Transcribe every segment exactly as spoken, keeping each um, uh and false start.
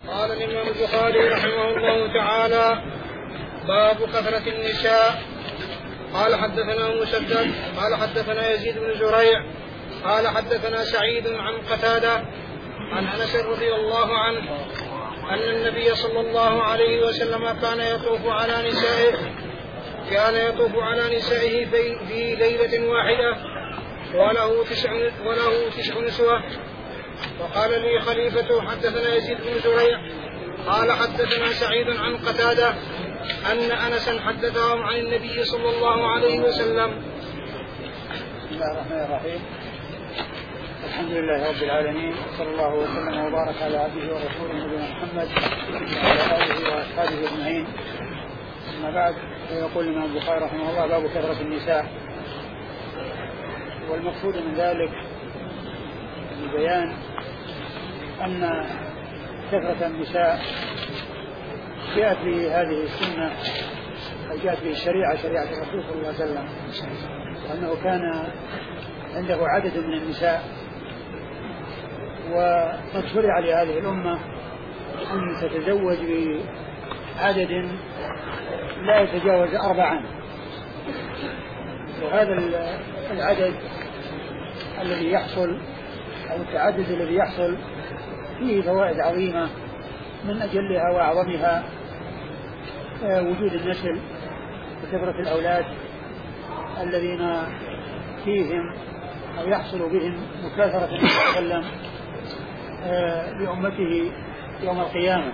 قال الإمام البخاري رحمه الله تعالى: باب كثرة النساء. قال حدثنا مسدد قال حدثنا يزيد بن زريع قال حدثنا سعيد عن قتادة عن أنس رضي الله عنه أن النبي صلى الله عليه وسلم كان يطوف على نسائه كان يطوف على نسائه في, في ليلة واحدة وله تسع وله تسع نسوة. وقال لي خليفة حدثنا يزيد بن زريع قال حدثنا سعيد عن قتادة أن أنسا حدثهم عن النبي صلى الله عليه وسلم. بسم الله الرحمن الرحيم. الحمد لله رب العالمين، صلى الله وسلم وبارك على عبده ورسوله نبينا محمد وعلى آله وأصحابه أجمعين. أما بعد، فيقول الإمام البخاري رحمه الله: باب كثرة النساء. والمقصود من ذلك البيان أن كثرة النساء جاءت به هذه السنة أو جاءت به الشريعة، شريعة الرسول صلى الله عليه وسلم، وأنه كان عنده عدد من النساء، وقد شرع لهذه الأمة أن تتزوج بعدد لا يتجاوز أربعا. وهذا العدد الذي يحصل أو التعدد الذي يحصل فيه فوائد عظيمة، من أجلها وأعظمها وجود النسل وكثرة الأولاد الذين فيهم أو يحصل بهم مكاثرة النبي صلى الله عليه وسلم لأمته يوم القيامة.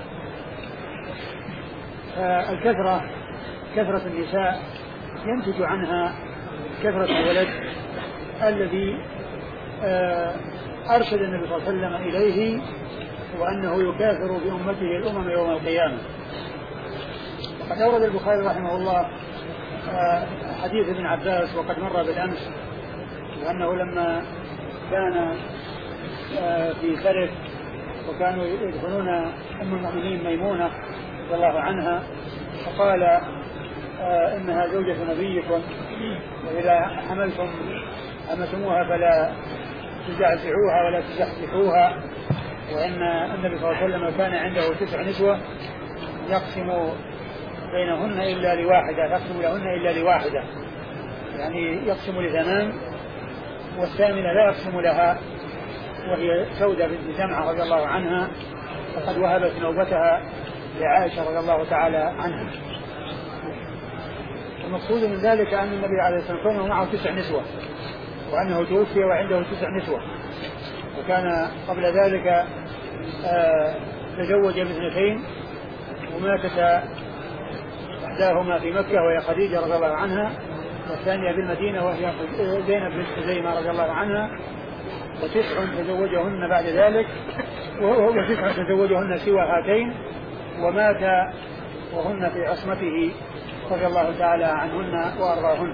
الكثرة كثرة النساء ينتج عنها كثرة الولد الذي أرشد النبي صلى الله عليه وسلم إليه، وأنه يكاثر بأمته الأمم يوم القيامة. وقد أورد البخاري رحمه الله حديث ابن عباس وقد مر بالأمس، وأنه لما كان في سرف وكانوا يدخلون أم المؤمنين ميمونة رضي الله عنها، فقال: إنها زوجة نبيكم، وإذا حملتم أمسموها فلا تزعزعوها ولا تزحزحوها، وأن النبي صلى الله عليه وسلم كان عنده تسع نسوة يقسم بينهن إلا لواحدة يقسم لهن إلا لواحدة يعني يقسم لثمان، والثامنة لا يقسم لها، وهي سودة بنت زمعة رضي الله عنها، وقد وهبت نوبتها لعائشة رضي الله تعالى عنها. المقصود من ذلك أن النبي عليه الصلاة والسلام معه تسع نسوة، وأنه توفي وعنده تسع نسوة، وكان قبل ذلك آه تزوج باثنتين، وماتت إحداهما في مكة وهي خديجة رضي الله عنها، والثانية بالمدينة وهي زينب بنت خزيمة رضي الله عنها، وتسع تزوجهن بعد ذلك، وتسع تزوجهن سوى هاتين، ومات وهن في عصمته رضي الله تعالى عنهن وأرضاهن.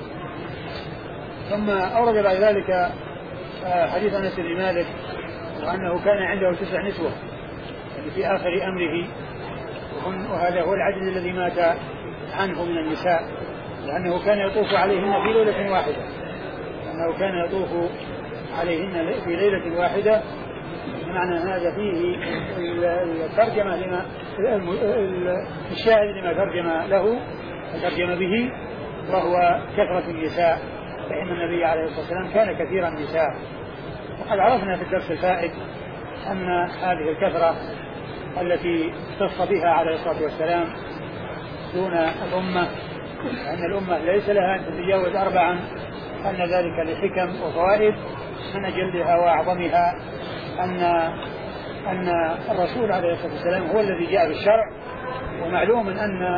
ثم أورد بعد ذلك حديث أنس بن مالك، وأنه كان عنده تسع نسوة يعني في آخر أمره، وهذا هو العدد الذي مات عنه من النساء، لأنه كان يطوف عليهن في ليلة واحدة لأنه كان يطوف عليهن في ليلة واحدة. معنى هذا فيه الترجمة لما الشاهد لما ترجم له ترجم به، وهو كثرة النساء، فإن النبي عليه الصلاة والسلام كان كثير النساء. وقد عرفنا في الدرس الفائت أن هذه الكثرة التي اختص بها عليه الصلاة والسلام دون الأمة، أن الأمة ليس لها أن تتجاوز أربعا، أن ذلك لحكم وفوائد، من أجلها وأعظمها أن أن الرسول عليه الصلاة والسلام هو الذي جاء بالشرع، ومعلوم أن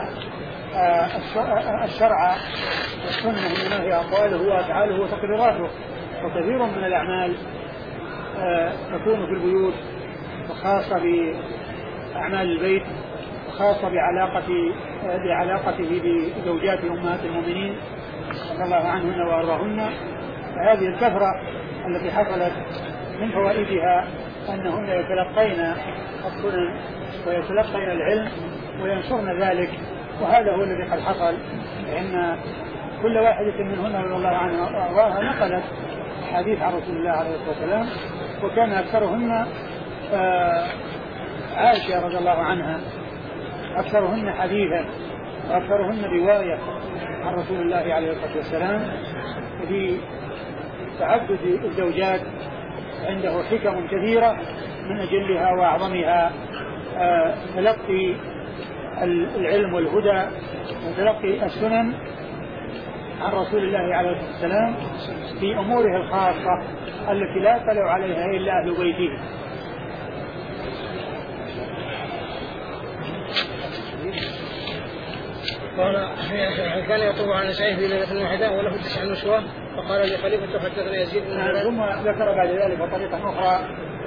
الشرع والسنة إنما هي أقواله وأفعاله وتقريراته، وكثير من الأعمال تكون في البيوت، وخاصة بأعمال البيت، وخاصة بعلاقة بعلاقته بزوجات أمهات المؤمنين رضي الله عنهن وأرضاهن. فهذه الكثرة التي حصلت من فوائدها أنهن يتلقين السنن ويتلقين العلم وينشرن ذلك، وهذا هو الذي قد حصل، لأن كل واحدة منهن رضي الله عنها وأرضاها نقلت حديث عن رسول الله عليه الصلاة والسلام، وكان أكثرهن عائشة رضي الله عنها أكثرهن حديثا وأكثرهن رواية عن رسول الله عليه الصلاة والسلام في تعدد الزوجات عنده حكم كثيرة من أجلها وأعظمها تلقي العلم والهدى وتلقي السنن عن رسول الله عليه الصلاة والسلام في أموره الخاصة التي لا يطلع عليها إلا أهل بيته. قال كان يطوف عن نسائه في ليلة واحدة وله تسع نسوة فقال لخليفة حدثنا يزيد بن زريع. ثم ذكر بعد ذلك طريقة أخرى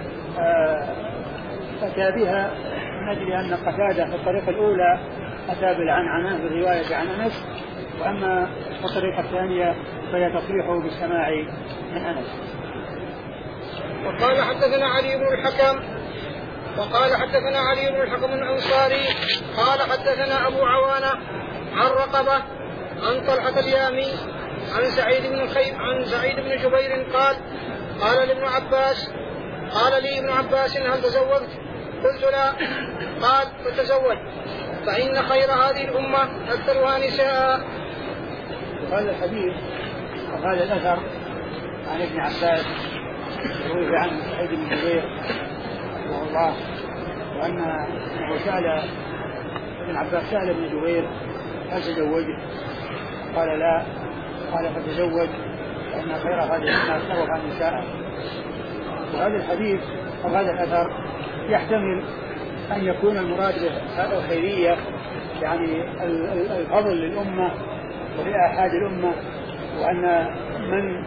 أتى بها من أجل أن قتادة في الطريقة الأولى أتى بالعنعنة بالرواية عن أنس، وأما الطريقة الثانية فهي تصريحه بالسماع من أنس. وقال حدثنا علي بن الحكم وقال حدثنا علي بن الحكم الأنصاري قال حدثنا أبو عوانة عن رقبة عن طلحة اليامي عن سعيد بن خيب عن سعيد بن جبير قال قال لابن عباس قال لي ابن عباس هل تزوجت؟ قلت لا. قال فتزوج فإن خير هذه الأمة أكثرها نساء. وهذا الحديث وهذا الأثر عن ابن عباس روي عنه سعيد بن جبير رحمه الله وأنه سأل ابن عباس سأل ابن جبير هل تزوجت؟ قال لا. قال فتزوج فإن خير هذه الأمة أكثرها نساء. وهذا الحديث وهذا الأثر يحتمل أن يكون المراد به الخيرية يعني الفضل للأمة ولآحاد الأمة، وأن من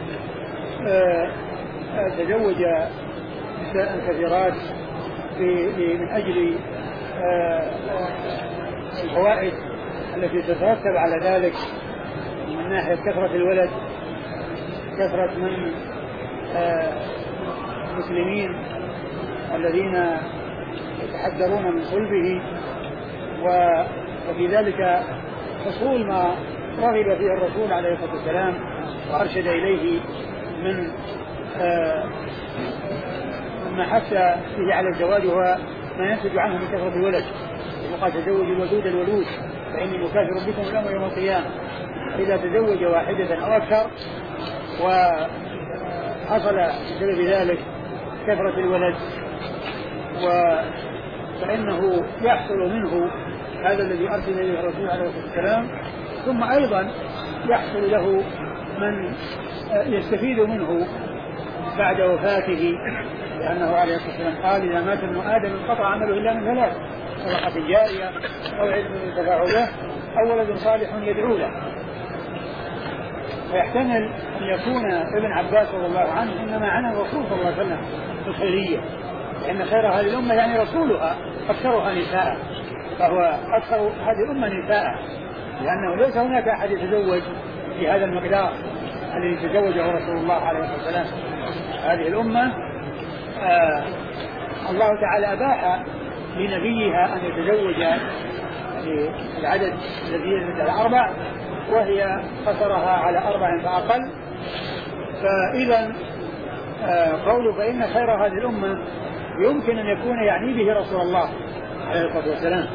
تزوج نساء كثيرات من أجل الفوائد التي تترتب على ذلك من ناحية كثرة الولد، كثرة من المسلمين الذين يتحذرون من صلبه، وفي ذلك حصول ما رغب فيه الرسول عليه الصلاة والسلام وأرشد إليه من ما حث فيه على الزواج هو ما ينتج عنه من كثرة الولد، وقال تزوج الودود الولود فإني مكاثر بكم الأمر يوم القيامة. إذا تزوج واحدة أو أكثر وحصل بسبب ذلك كثرة الولد فإنه يحصل منه هذا الذي أرسل إليه الرسول عليه الصلاة والسلام، ثم أيضا يحصل له من يستفيد منه بعد وفاته، لأنه عليه الصلاة والسلام قال إذا مات ابن آدم انقطع عمله إلا من ثلاث: صدقة جارية أو علم ينتفع به أو ولد صالح يدعو له. فيحتمل أن يكون ابن عباس رضي الله عنه إنما عنى الرسول صلى الله عليه وسلم بالخيرية، لأن خير هذه الأمة يعني رسولها أكثرها نساء، فهو أكثر هذه الأمة نساء، لأنه ليس هناك أحد يتزوج في هذا المقدار الذي تزوجه رسول الله عليه الصلاة والسلام. هذه الأمة آه الله تعالى أباح لنبيها أن يتزوج العدد الذي يزيد على أربع، وهي قصرها على أربع فأقل. فإذا آه قوله فإن خير هذه الأمة يمكن أن يكون يعني به رسول الله عليه الصلاة والسلام.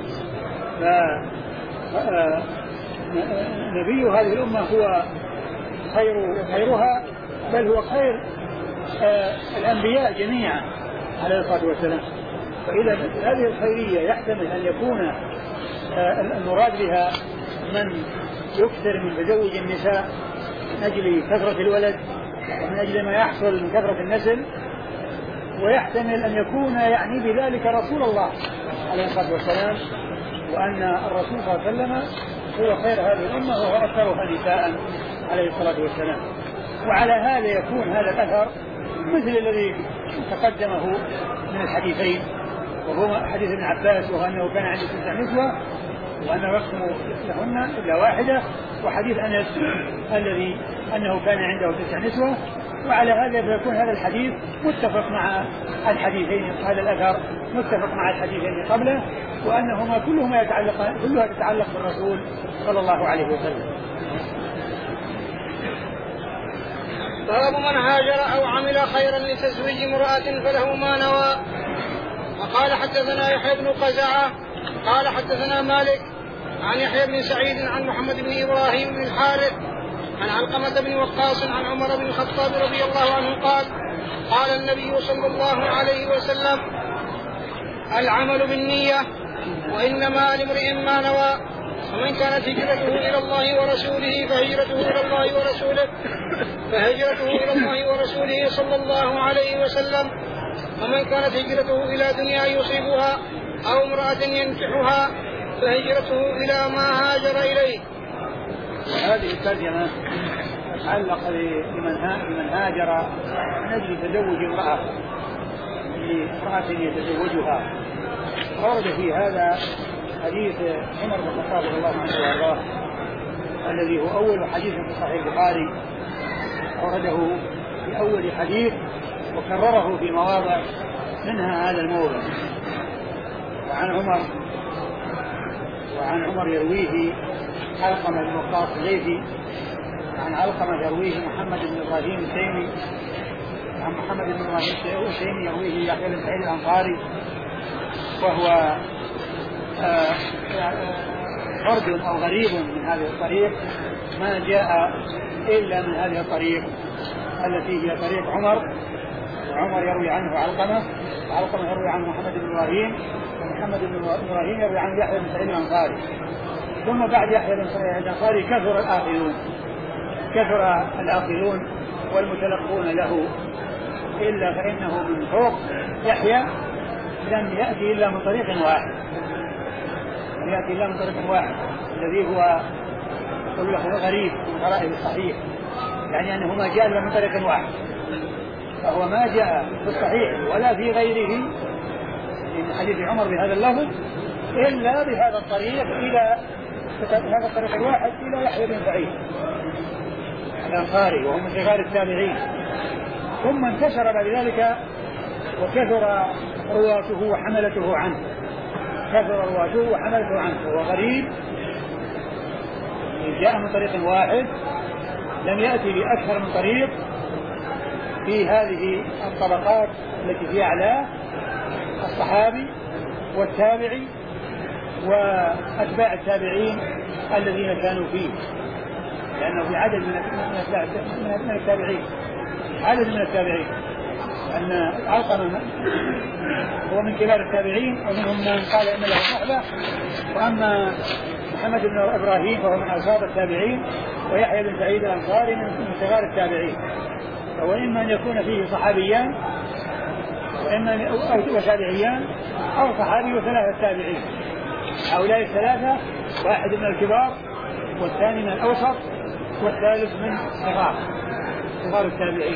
فنبي هذه الأمة هو خير خيرها، بل هو خير آه الأنبياء جميعا عليه الصلاة والسلام. فإذا هذه الخيرية يحتمل أن يكون آه المراد بها من يكثر من تزوج النساء من أجل كثرة الولد ومن أجل ما يحصل من كثرة النسل، ويحتمل أن يكون يعني بذلك رسول الله عليه الصلاة والسلام، وأن الرسول صلى الله عليه وسلم هو خير هذه الأمة وهو أكثرها نساء عليه الصلاة والسلام. وعلى هذا يكون هذا الأثر مثل الذي تقدمه من الحديثين، وهو حديث ابن عباس وهو أنه كان عنده تسع نسوة وأنه يقسم لهن إلا واحدة، وحديث أنس الذي أنه كان عنده تسع نسوة. وعلى هذا فيكون هذا الحديث متفق مع الحديثين، هذا الأثر متفق مع الحديثين قبله، وأنهما كلهما يتعلق كلها تتعلق بالرسول صلى الله عليه وسلم. باب من هاجر أو عمل خيرا لتزويج امرأة فله ما نوى. وقال حدثنا يحيى بن قزعة قال حدثنا مالك عن يحيى بن سعيد عن محمد بن إبراهيم بن الحارث عن علقمة بن وقاص عن عمر بن الخطاب رضي الله عنه قال قال النبي صلى الله عليه وسلم العمل بالنية وإنما لامرئ ما نوى ومن كانت هجرته إلى الله ورسوله فهجرته إلى الله ورسوله فهجرته إلى الله ورسوله صلى الله عليه وسلم ومن كانت هجرته إلى دنيا يصيبها أو امرأة ينكحها فهجرته إلى ما هاجر إليه. هذه الترجمة تتعلق بمن هاجر من أجل تزوج امرأة لامرأة يتزوجها. ورد في هذا حديث عمر بن الخطاب رضي الله عنه وارضاه الذي هو أول حديث في صحيح البخاري، ورده في أول حديث وكرره في مواضع منها هذا الموضع. وعن عمر وعن عمر يرويه علقمة بن وقاص الليثي، عن علقمة يرويه محمد بن إبراهيم التيمي، عن محمد بن إبراهيم التيمي يرويه يحيى بن سعيد الأنصاري، وهو فرد أو غريب من هذه الطريق، ما جاء إلا من هذه الطريق التي هي طريق عمر، وعمر يروي عنه علقمة، وعلقمة يروي عنه محمد بن إبراهيم، ومحمد بن إبراهيم يروي عنه يحيى بن سعيد الأنصاري. ثم بعد يحيى بن سعيد الأنصاري كثر الآخذون كثر الآخذون والمتلقون له، إلا فإنه من فوق يحيى لم يأتي إلا من طريق واحد لم يأتي إلا من طريق واحد الذي هو يقول له غريب من غرائب الصحيح، يعني أنه ما جاء إلا من طريق واحد، فهو ما جاء في الصحيح ولا في غيره من حديث عمر بهذا اللفظ إلا بهذا الطريق إلى هذا الطريق الواحد إلى يحيى بن سعيد الأنصاري وهو من صغار التابعين. ثم انتشر بعد ذلك وكثر رواته وحملته عنه كثر رواته وحملته عنه وهو غريب جاء من طريق واحد، لم يأتي بأكثر من طريق في هذه الطبقات التي في أعلاه الصحابي والتابعي وأتباع التابعين الذين كانوا فيه، لأنه في عدد من التابعين عدد من التابعين أن علقمة هو من كبار التابعين ومنهم من قال إن له صحبة، وأما محمد بن إبراهيم فهو من أوساط التابعين، ويحيى بن سعيد الأنصاري من صغار التابعين، فهو إما أن يكون فيه صحابيان وإما أو تابعيان أو صحابي وثلاثة تابعين. هؤلاء الثلاثة واحد من الكبار والثاني من الأوسط والثالث من صغار صغار التابعين،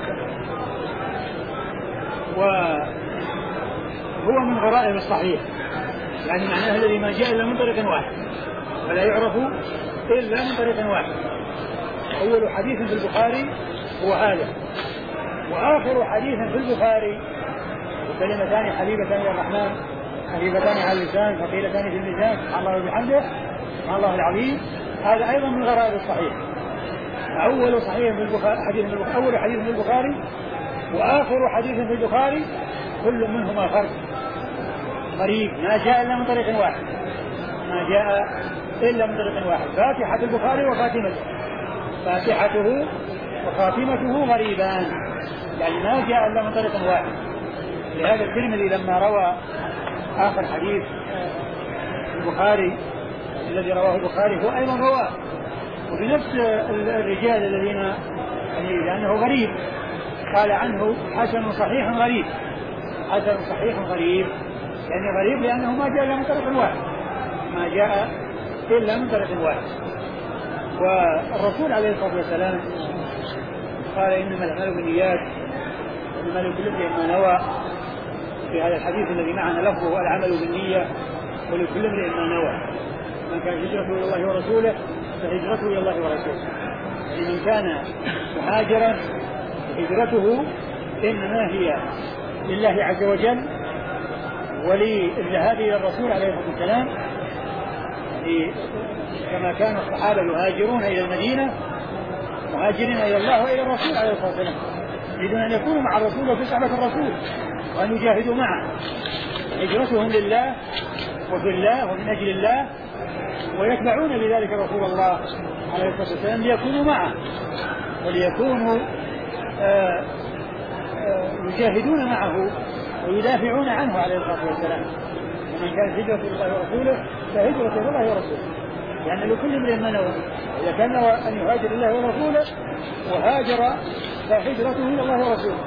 وهو من غرائب الصحيح، يعني معناه الذي ما جاء إلا من طريق واحد ولا يعرف إلا من طريق واحد. أول حديث في البخاري هو هذا، وآخر حديث في البخاري كلمتان حبيبتان للرحمن خفيفتان على اللسان ثقيلتان في الميزان سبحان الله وبحمده سبحان الله العظيم، هذا أيضا من غرائب الصحيح. أول صحيح في البخاري حديث في البخاري أول حديث في البخاري وآخر حديث في البخاري كل منهما فرد غريب ما جاء إلا من طريق واحد ما جاء إلا من طريق واحد فاتحة البخاري وخاتمته فاتحته وخاتمته غريبان، يعني ما جاء إلا من طريق واحد. لهذا الترمذي لما روى آخر حديث البخاري الذي رواه البخاري هو أيضا رواه وبنفس الرجال الذين يعني لأنه غريب قال عنه حسن صحيح غريب حسن صحيح غريب، يعني غريب لأنه ما جاء إلا من طريق واحد ما جاء إلا من طريق واحد. والرسول عليه الصلاة والسلام قال إنما الأعمال بالنيات وإنما لكل امرئ ما نوى، في هذا الحديث الذي معنا لفظه العمل بالنية ولكل امرئ ما نوى، من كان هجرته إلى الله ورسوله فهجرته إلى الله ورسوله، يعني من كان مهاجرا هجرته إنما هي لله عز وجل وللذهاب إلى الرسول عليه الصلاة والسلام، كما كان الصحابة يهاجرون إلى المدينة مهاجرين إلى الله وإلى الرسول عليه الصلاة والسلام، يريدون أن يكونوا مع الرسول وفي صحبة الرسول وأن يجاهدوا معه، هجرتهم لله وفي الله ومن أجل الله، ويتبعون بذلك رسول الله عليه الصلاة والسلام ليكونوا معه وليكونوا آآ آآ يجاهدون معه ويدافعون عنه عليه الصلاة والسلام. ومن كان هجرة الله ورسوله فهجرة الله ورسوله، لأن يعني لكل امرئ ما نوى. إذا كان نوى أن يهاجر الله ورسوله وهاجر فهجرته إلى الله ورسوله.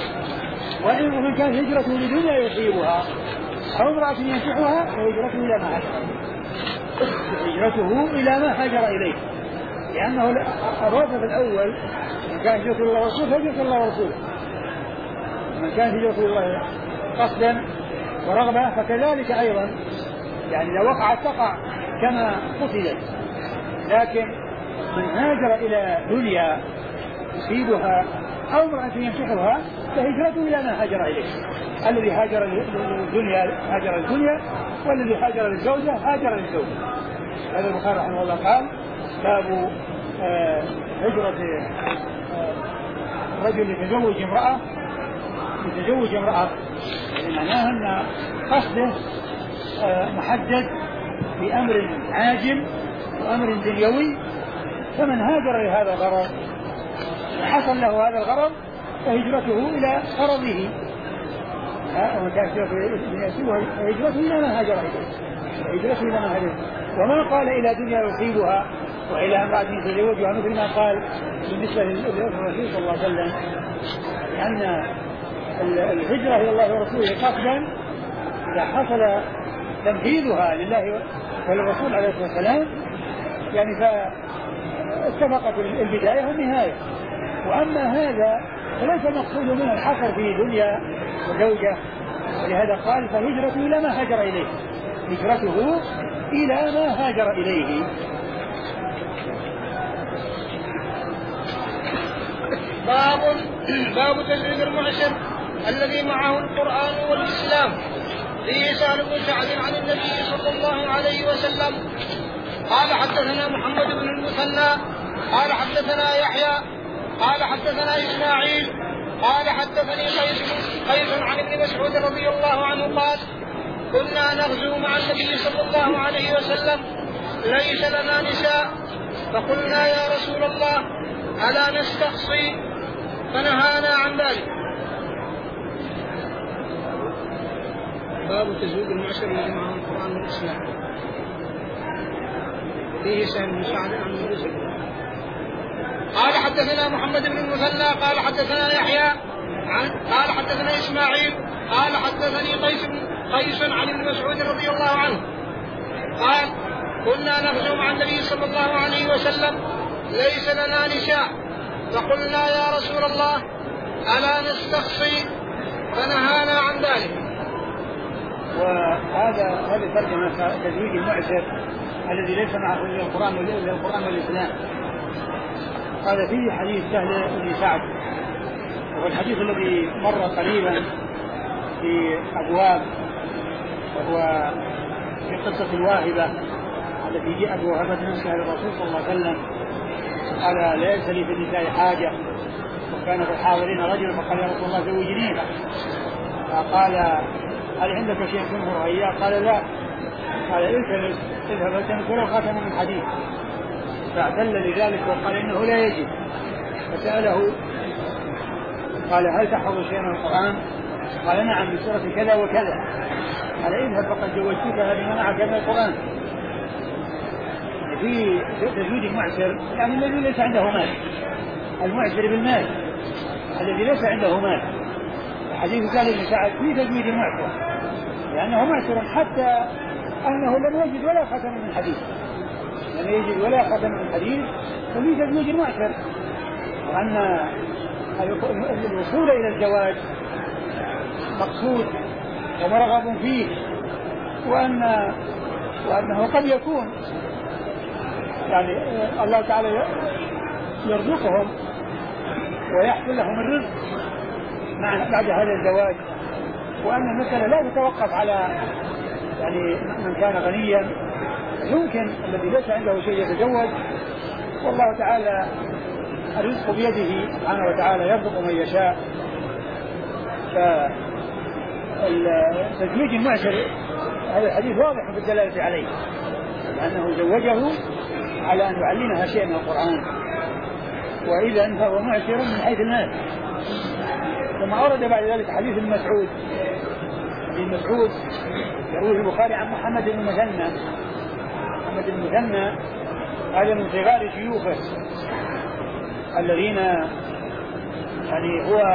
ومن كان هجرته لدنيا يصيبها أو امرأة ينكحها فهجرته إلى ما هاجر هجرته إلى ما هاجر إليه، لأنه أراد في الأول من كان هجرته إلى الله ورسوله فهجرته الله ورسوله، ومن كان هجرته الله قصدا ورغبة فكذلك أيضا، يعني لو وقعت تقع كما قتلت. لكن من هاجر إلى دنيا يصيبها أو امرأة ينكحها فهجرته إلى ما هاجر إليه. الذي هاجر للدنيا هاجر للدنيا، والذي هاجر للزوجة هاجر للزوجة. هذا البخاري رحمه الله قال باب آه هجرة آه رجل يتزوج امرأة يتزوج امرأة يعني معناها أن قصده آه محدد بأمر عاجل وأمر دنيوي، فمن هاجر لهذا الغرض وحصل له هذا الغرض فهجرته إلى غرضه، ومن كان هجرته إلى ما هاجر إليه هجرته إلى ما هاجر، وما قال إلى دنيا يصيبها وإلى امرأة يتزوجها مثل ما قال بالنسبة للرسول صلى الله عليه وسلم، لأن الهجرة إلى الله ورسوله قصدا إذا حصل تنفيذها لله وللرسول عليه الصلاة والسلام يعني فاتفقت البداية والنهاية. وأما هذا فليس المقصود منه الحصر في دنيا وزوجة، ولهذا قال فهجرته إلى ما هاجر إليه هجرته إلى ما هاجر إليه. باب باب تزويج المعسر الذي معه القرآن والإسلام. فيه سهل بن سعد عن النبي صلى الله عليه وسلم قال حدثنا محمد بن المثنى قال حدثنا يحيى قال حدثنا إسماعيل قال حدثني قيس قيس عن ابن مسعود رضي الله عنه قال كنا نغزو مع النبي صلى الله عليه وسلم ليس لنا نساء فقلنا يا رسول الله ألا نستقصي فنهانا عن ذلك. باب تزويج المعسر الذي معه القرآن والإسلام. فيه سهل بن سعد عن النبي صلى الله عليه وسلم قال حدثنا محمد بن المثنى قال حدثنا يحيى عن قال حدثنا إسماعيل قال حدثني قيس قيس عن ابن مسعود رضي الله عنه قال كنا نغزو مع النبي صلى الله عليه وسلم ليس لنا نساء فقلنا يا رسول الله ألا نستقصي فنهانا عن ذلك. وهذا هذه ترجمة تزويج المعسر الذي ليس معه إلا القرآن ولا القرآن والإسلام. هذا فيه حديث سهل بن سعد، والحديث الذي مر قريبا في أبواب وهو في قصة الواهبة التي جاء بوهبة نفسها للرسول صلى الله عليه وسلم قال ليس لي في النساء حاجة، وكان في الحاضرين رجل فقال يا رسول الله زوجنيها، فقال هل عندك شيء تنظر إياه؟ قال لا. قال التمس اذهب التمس ولو خاتم من حديد، فاعتل لذلك وقال إنه لا يجب، فسأله قال هل تحفظ شيئا من القرآن؟ قال نعم بسورة كذا وكذا. قال اذهب فقد زوجتك بما معك من القرآن. في تزويج المعسر يعني الذي ليس عنده مال، المعسر بالمال الذي ليس عنده مال. حديث سهل بن سعد في تزويج المعسر لأنه معسر حتى أنه لم يجد ولا ختم من حديث لم يجد ولا ختم من حديث ففي تزويج المعسر، وأن الوصول إلى الزواج مقصود ومرغب فيه، وأن وأنه قد يكون يعني الله تعالى يرزقهم ويحصل لهم الرزق مع بعد هذا الزواج، وأن المسألة لا تتوقف على يعني من كان غنيا، يمكن الذي ليس عنده شيء يتزوج، والله تعالى الرزق بيده سبحانه وتعالى يرزق من يشاء. تزويج المعسر هذا الحديث واضح في الدلالة عليه، لأنه زوجه على أن يعلمها شيء من القرآن، وإذا فهو معسر من حيث المال. ثم أورد بعد ذلك حديث ابن مسعود. ابن مسعود يروي البخاري عن محمد بن المثنى. محمد بن المثنى هذا من صغار شيوخه الذين يعني هو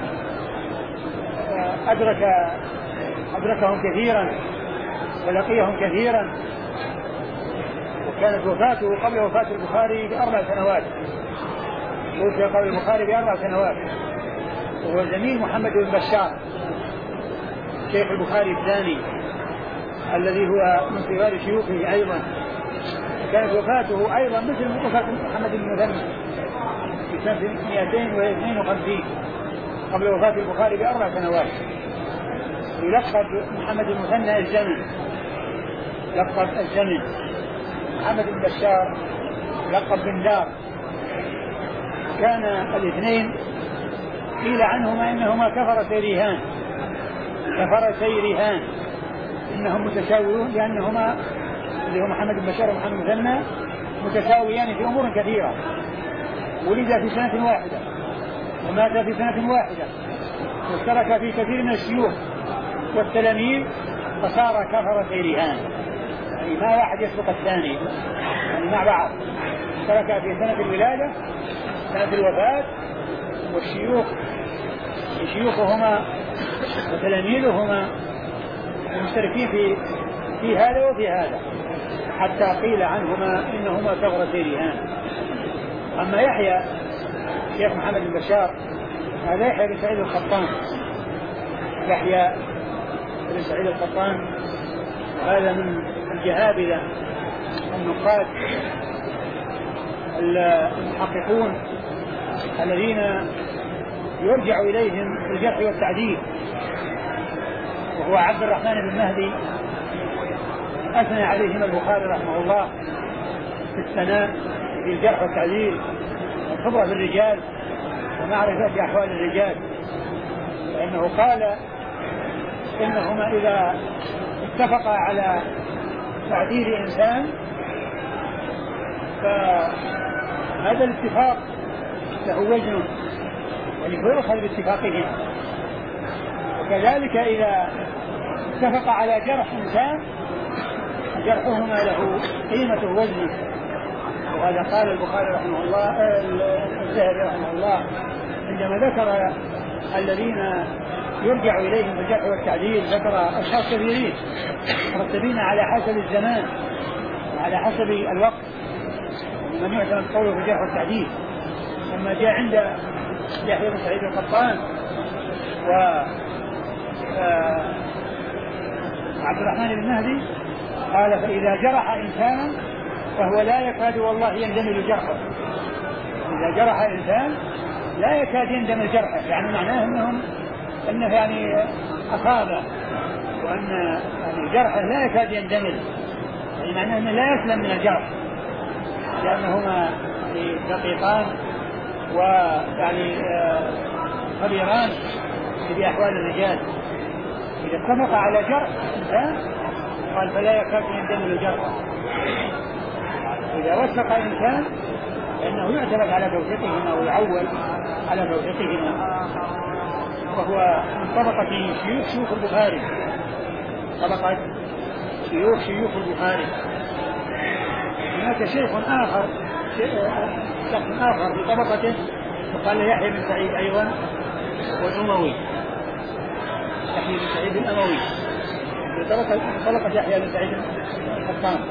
أدرك أدركهم كثيرا ولقيهم كثيرا، وكانت وفاته قبل وفاة البخاري بأربع سنوات، توفي قبل البخاري بأربع سنوات، وهو زميل محمد بن بشار شيخ البخاري الثاني الذي هو من صغار شيوخه أيضا. كانت وفاته أيضا مثل وفاة محمد بن المثنى في سنة مئتين واثنين وخمسين قبل وفاة البخاري بأربع سنوات. يلقب محمد بن المثنى الزمن، لقب الزمن. محمد بن بشار لقب بن دار. كان الاثنين قيل عنهما إنهما كفر سيريهان، كفر سيريهان إنهم متساويون، لأنهما اللي هو محمد بن بشار ومحمد بن المثنى متساويان في أمور كثيرة. ولد في سنة واحدة ومات في سنة واحدة، واشترك في كثير من الشيوخ والتلاميذ، فصار كفر سيريهان، يعني ما واحد يسبق الثاني، يعني مع بعض. اشترك في سنة الولادة سنة الوفاة، والشيوخ شيوخهما وتلاميذهما مشتركين في في هذا وفي هذا، حتى قيل عنهما إنهما كفر سيريهان. أما يحيى شيخ محمد بن بشار هذا يحيى بن سعيد القطان. يحيى بن سعيد القطان هذا من الجهابذة النقاد المحققون الذين يرجع إليهم في الجرح والتعديل، وهو عبد الرحمن بن مهدي أثنى عليهما البخاري رحمه الله في الثناء في الجرح والتعديل والخبرة بالرجال ومعرفة أحوال الرجال، لأنه قال إنهما إذا اتفقا على تعديل إنسان فهذا الاتفاق له وزن، يعني فيؤخذ باتفاقهم. وكذلك إذا اتفق على جرح إنسان جرحهما له قيمة وزن. وهذا قال البخاري رحمه الله الذهبي رحمه الله عندما ذكر الذين يرجع إليهم في الجرح والتعديل، ذكر أشخاص كثيرين مرتبين على حسب الزمان وعلى حسب الوقت من يعتمد قوله في الجرح والتعديل. لما جاء عند يحيى بن سعيد القطان و عبد الرحمن بن مهدي قال فإذا جرح إنسانا فهو لا يكاد والله يندمل جرحه. إذا جرح إنسان لا يكاد يندمل جرحه، يعني معناه أنهم أنه يعني أصاب، وأن يعني جرحه لا يكاد يندمل، يعني معناه أنه لا يسلم من الجرح، لأنهما دقيقان ويعني خبيران في أحوال الرجال. إذا اتفق على جرح إنسان قال فلا يكاد يندمل جرحه. إذا وثق إنسان فإنه يعتمد على توثيقهما ويعول على توثيقهما. وهو من طبقة شيوخ شيوخ البخاري، طبقة شيوخ شيوخ البخاري. هناك شيخ آخر شيخ آخر في طبقته وقال يحيى بن سعيد أيضا والأموي، يحيى بن سعيد الأموي في طبقة طبقة يحيى بن سعيد القطان.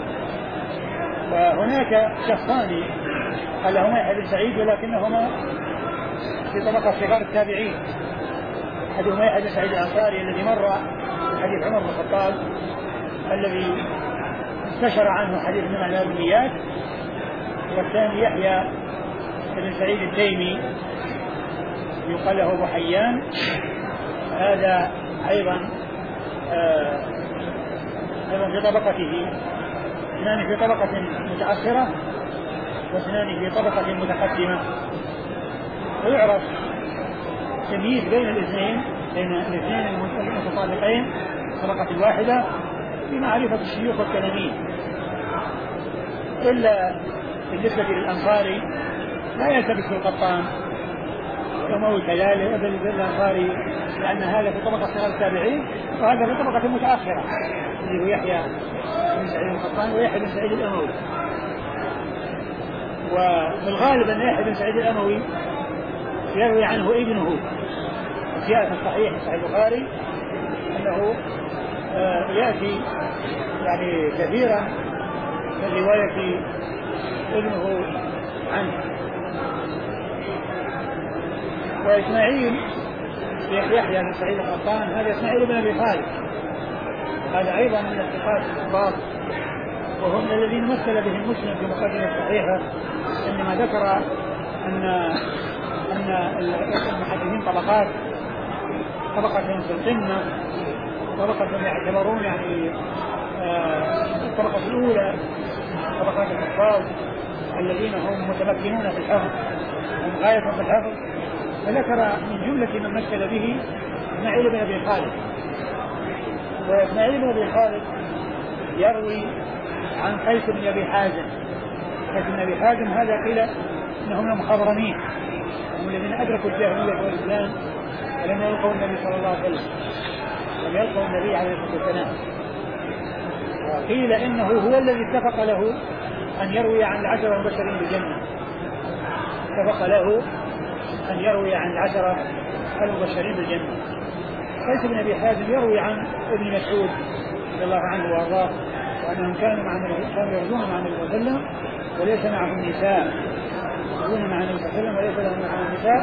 وهناك شخصان قال لهما يحيى بن سعيد ولكنهما في طبقة صغار التابعين. أحدهما يحيى بن سعيد الأنصاري الذي مر في حديث عمر بن الخطاب الذي انتشر عنه حديث من الأوليات، والثاني يحيى بن سعيد التيمي يقال له أبو حيان، هذا أيضا آه أيضا في طبقته، اثنان في طبقة متأخرة واثنان في طبقة متقدمة. ويعرف تمييز بين الاثنين بين الاثنين المتطابقين الطبقة الواحدة في معرفة الشيوخ والتلاميذ، إلا بالنسبة للأنصاري لا يلتبس القطان يوموي كذلك ابن الأنصاري، لأن هذا في طبقة صغار التابعين وهذا في طبقة متأخرة اللي هو يحيى بن سعيد القطان ويحيى بن سعيد الأموي. وفي الغالب أن يحيى بن سعيد الأموي يروي عنه ابنه، جاء في الصحيح صحيح البخاري أنه آه يأتي يعني كثيرا من رواية ابنه عنه. وإسماعيل يحيى بن سعيد القطان هذا إسماعيل بن أبي خالد، هذا أيضا من الثقات الكبار، وهم الذين مثل بهم مسلم في مقدمة الصحيحة عندما ذكر أن أن المحدثين طبقات، طبقة في القمة، طبقة يعتبرون يعني الطبقة الأولى طبقات الحفاظ الذين هم متمكنون في الحفظ، هم غاية في الحفظ. فذكر من جملة من مثل به إسماعيل بن أبي خالد. وإسماعيل بن أبي خالد يروي عن قيس بن أبي حازم. قيس بن أبي حازم هذا قيل إنهم المخضرمين، هم الذين أدركوا الجاهلية والإسلام ولم يلقوا النبي صلى الله عليه وسلم، لم يلقوا النبي عليه الصلاة والسلام. وقيل إنه هو الذي اتفق له أن يروي عن العشرة المبشرين بالجنة، اتفق له أن يروي عن العشرة المبشرين بالجنة. قيس بن أبي حازم يروي عن ابن مسعود رضي الله عنه وأرضاه وأنهم كانوا مع كانوا يغزون مع النبي صلى الله عليه وسلم وليس معهم نساء، يغزون مع النبي صلى الله عليه وسلم وليس لهم معهم نساء،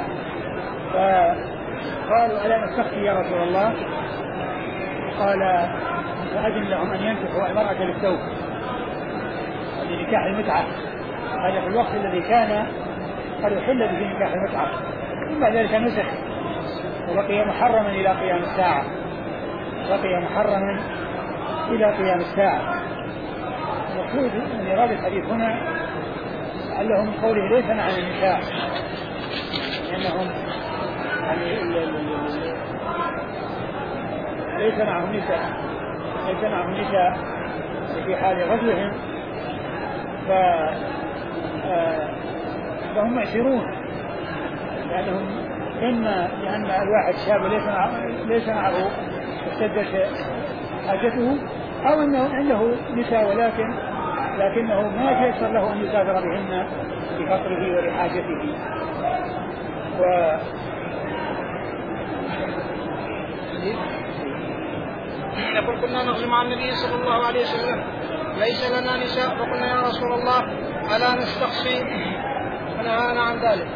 فقالوا ألا نستخفي يا رسول الله؟ قال فأذن لهم أن ينكحوا المرأة للثوب لنكاح المتعة. هذا في الوقت الذي كان قد يحل به نكاح المتعة، ثم بعد ذلك نسخ وبقي محرما إلى قيام الساعة، بقي محرما إلى قيام الساعة. المقصود من إيراد الحديث هنا لعله من قوله ليس مع النساء، لأنهم يعني ليس معهم نساء، ليس معهم نساء في حال غزوهم، فهم معسرون، لأنهم إما لأن الواحد شاب ليس معه ليس معه اشتدت حاجته، أو أنه عنده نساء ولكن لكنه ما يتيسر له أن يسافر بهن لفقره ولحاجته. و يقول كنا نغزو مع النبي صلى الله عليه وسلم ليس لنا نساء، فقلنا يا رسول الله ألا نستقصي؟ فنهانا عن ذلك.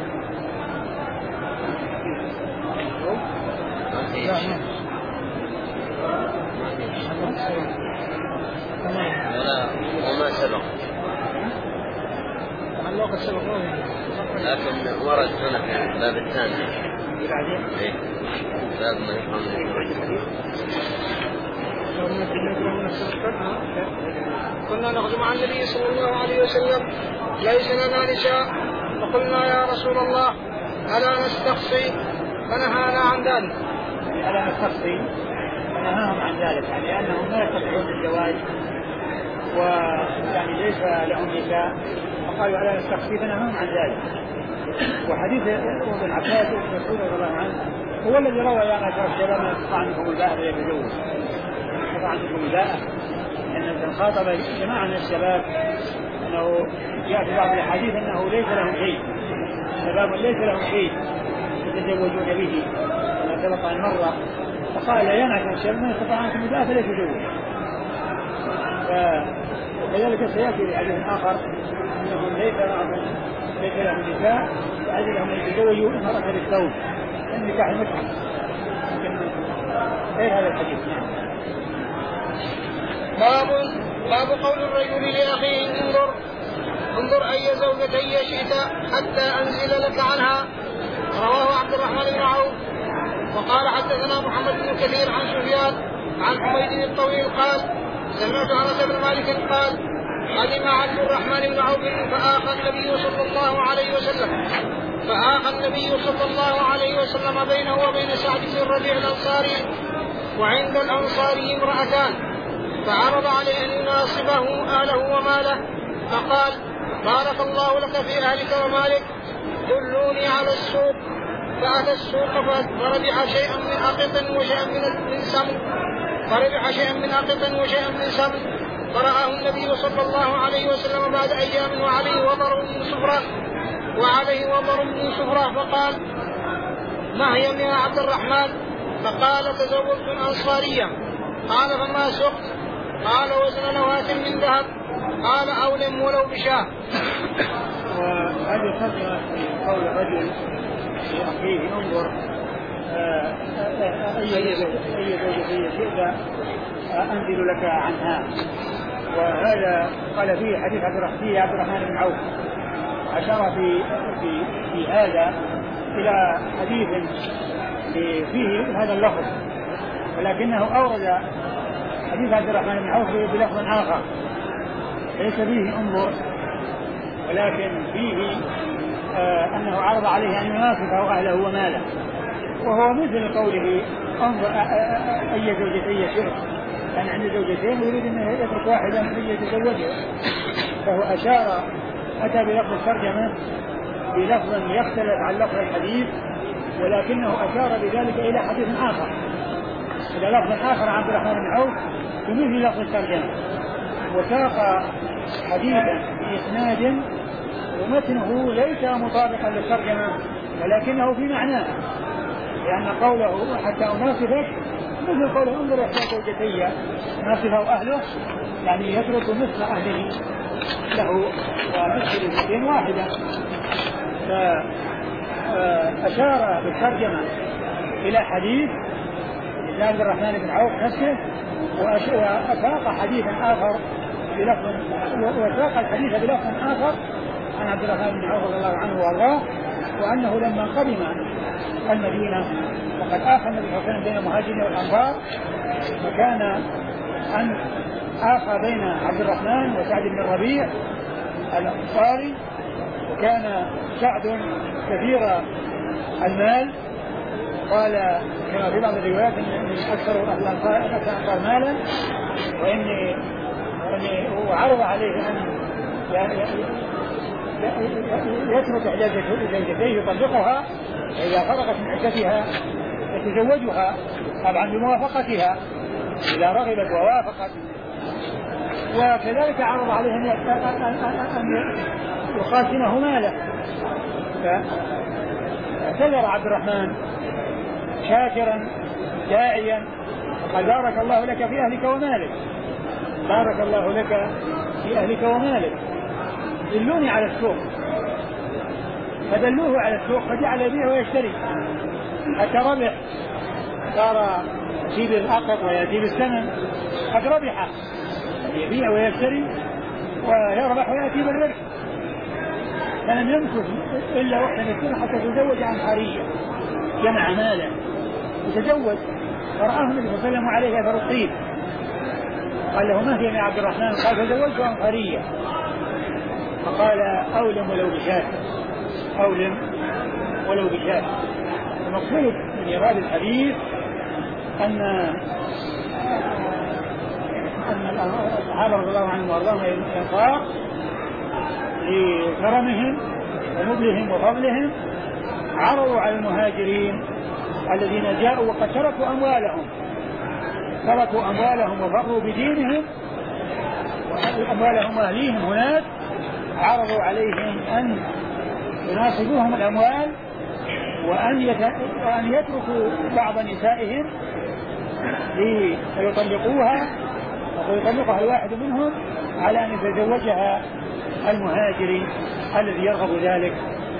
ولا وما سبق الوقت سبق لكن ورد هنا في الباب الثاني إيه؟ باب ما يفهم. كنا نغزو مع النبي صلى الله عليه وسلم ليس لنا نساء، فقلنا يا رسول الله ألا نستقصي؟ فنهانا عن ذلك. ألا نستقصي فنهاهم عن ذلك، يعني أنهم لا يستطيعون الزواج ويعني ليس لهم نساء، فقالوا ألا نستقصي فنهاهم عن ذلك. وحديث ابن عباس بن مسعود رضي الله عنه هو الذي روى يا معشر الشباب من استطاع عنكم الباءة فليتزوج، استطاع عنكم الباءة، أن خاطب جماعة من الشباب أنه جاء في بعض الحديث أنه ليس لهم شيء، شباب ليس لهم شيء يتزوجون به كما سبق أن مر، فقال يا معشر الشباب من استطاع عنكم الباءة فليتزوج. وكذلك سيأتي لحديث آخر أنهم ليس لهم ليس لهم نساء فعجل لهم أن يتزوجوا المرأة للثوب من نكاح المتعة. غير هذا الحديث. باب باب قول الرجل لأخيه انظر انظر أي زوجتي شئت حتى أنزل لك عنها. رواه عبد الرحمن بن عوف. وقال حدثنا محمد بن كثير عن سفيان عن حميد الطويل قال سمعت أنس بن مالك قال قدم عبد الرحمن بن عوف فآخى النبي صلى الله عليه وسلم فآخى النبي صلى الله عليه وسلم بينه وبين سعد بن الربيع الأنصاري، وعند الأنصاري امرأتان، فعرض عليه أن يناصبه أهله وماله، فقال: بارك الله لك في أهلك ومالك، دلوني على السوق. فأتى السوق فربح شيئا من أقط وشيئا من سمن فربح شيئا من أقط وشيئا من سمن فرآه النبي صلى الله عليه وسلم بعد أيام وعليه وبر من صفرة وعليه وبر من صفرة فقال: ما هي يا عبد الرحمن؟ فقال: تزوجت الأنصارية. قال: فما سقت؟ قال: وزن نواة من ذهب. قال: أولم ولو بشاه. وهذه خطأ في قول الرجل لأخيه: انظر أي زوجتي شئت أنزل لك عنها. وهذا قال فيه حديث عبد الرحمن بن عوف، أشار في, في, في هذا إلى حديث فيه هذا اللفظ، ولكنه أورد حديث عبد الرحمن بن عوف بلفظ آخر ليس فيه انظر، ولكن فيه آه أنه عرض عليه أن يناصفه أهله وماله، وهو مثل قوله: انظر أي زوجتي شئت. كان عنده زوجتين ويريد أن يترك واحدا من يتزوجها، فهو أشار أتى بلفظ الترجمة بلفظ يختلف عن لفظ الحديث، ولكنه أشار بذلك إلى حديث آخر، إلى لفظ آخر عن عبد الرحمن بن عوف بمثل لفظ الترجمة، وساق حديثا بإسناد ومتنه ليس مطابقا للترجمة ولكنه في معناه، لأن قوله حتى أناصفك مثل قوله: انظر إحدى زوجتي ناصفه أهله، يعني يترك نصف أهله له ونصف زوجتين واحدة. فأشار بالترجمة إلى حديث عبد الرحمن بن عوف نفسه، وأساق حديثا آخر بلفظ وساق الحديث بلفظ آخر عن عبد الرحمن بن عوف رضي الله عنه وارضاه، وأنه لما قدم المدينة وقد آخى النبي صلى الله عليه وسلم بين المهاجرين والأنصار، فكان أن آخى بين عبد الرحمن وسعد بن الربيع الأنصاري، وكان سعد كثير المال، قال كما في بعض الروايات إن أكثر أهل الأنصار مالا، وإني وعرض عليه أن يترك إحدى زوجتيه يطلقها، وإذا فرغت من عدتها يتزوجها طبعا بموافقتها إذا رغبت ووافقت. وكذلك عرض عليه أن يقاسمه ماله، فاعتذر عبد الرحمن شاكرا داعيا قال: بارك الله لك في أهلك ومالك، بارك الله لك في أهلك ومالك، دلوني على السوق. فدلوه على السوق فجعل يبيع ويشتري حتى ربح، صار يجيب الأقط ويجيب الثمن، قد ربح، يبيع ويشتري ويربح ويأتي بالربح. فلم يمكث إلا وقتا يسير حتى تزوج عن حرية، جمع مالا وتزوج، فرآه النبي صلى الله عليه وسلم عليه أثر الطيب، قال له: ما هي يا عبد الرحمن؟ قال: تزوجت عن حرية. فقال: أولم ولو بشاة، أولم ولو بشاة. المقصود من إيراد الحديث أن أن الصحابة رضي الله عنهم وأرضاهم الأنصار لكرمهم ونبلهم وفضلهم عرضوا على المهاجرين الذين جاءوا وقد تركوا أموالهم تركوا أموالهم وفروا بدينهم وأموالهم وأهليهم هناك، عرضوا عليهم أن يناصبوهم الأموال وأن, يت... وأن يتركوا بعض نسائهم ليطلقوها ويطلقها الواحد منهم على أن يتزوجها المهاجر الذي يرغب ذلك.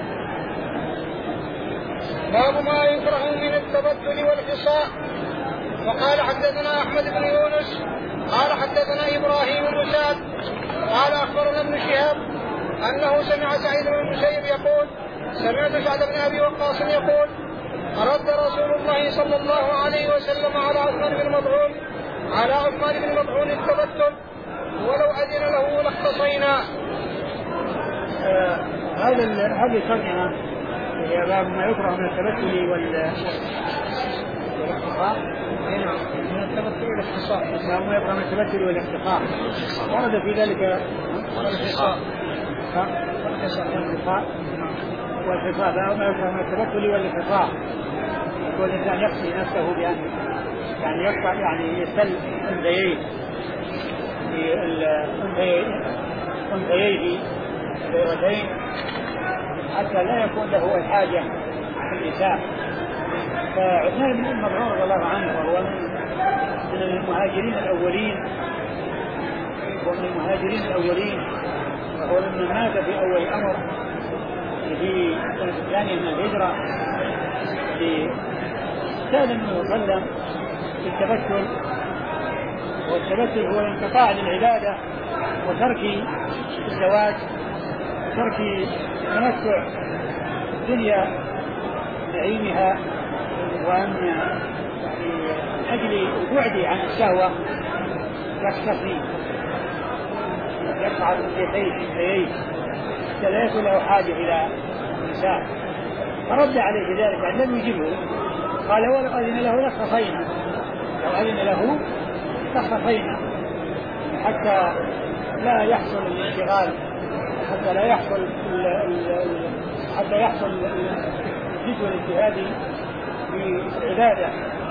باب ما يكره من التبدل والخصاء. وقال: حدثنا أحمد بن يونس قال حدثنا إبراهيم بن سعد قال أخبرنا ابن شهاب أنه سمع سعيد بن المسيب يقول: سمعت سعد بن أبي وقاص يقول: أرد رسول الله صلى الله عليه وسلم على عثمان بن مطعون على عثمان بن مطعون التبدل ولو أذن له لاختصينا. آه هذا هذه الترجمة هي باب ما يكره من التبتل وال والاختصار. نعم من التبتل والاختصار. باب ما يكره من التبتل والاختصار. ورد في ذلك والاختصار. والخصاء والخصاء باب ما يكره من التبتل والاختصار. يقول الإنسان يقصي نفسه بأن يعني يقطع يعني يستل أنثيين أنثييه بيرتين حتى لا يكون له الحاجة في النساء. فعثمان بن مظعون رضي الله عنه وهو من المهاجرين الأولين ومن المهاجرين الأولين وهو ممن مات في أول الأمر في السنة الثانية من الهجرة لسالم بن وسلم بالتبتل. والتبتل هو الانقطاع للعبادة وترك الزواج وترك تمتع الدنيا نعيمها، وأن يعني أجل البعد عن الشهوة يكتفي يقطع اليدين اليدين لا يكون له حاجة إلى النساء. فرد عليه ذلك أن لم يجبه، قال ولو أذن له لخفينا، لو أذن له لخفينا حتى لا يحصل الانشغال، حتى لا يحصل ال ال حتى يحصل الجد والاجتهاد في العبادة.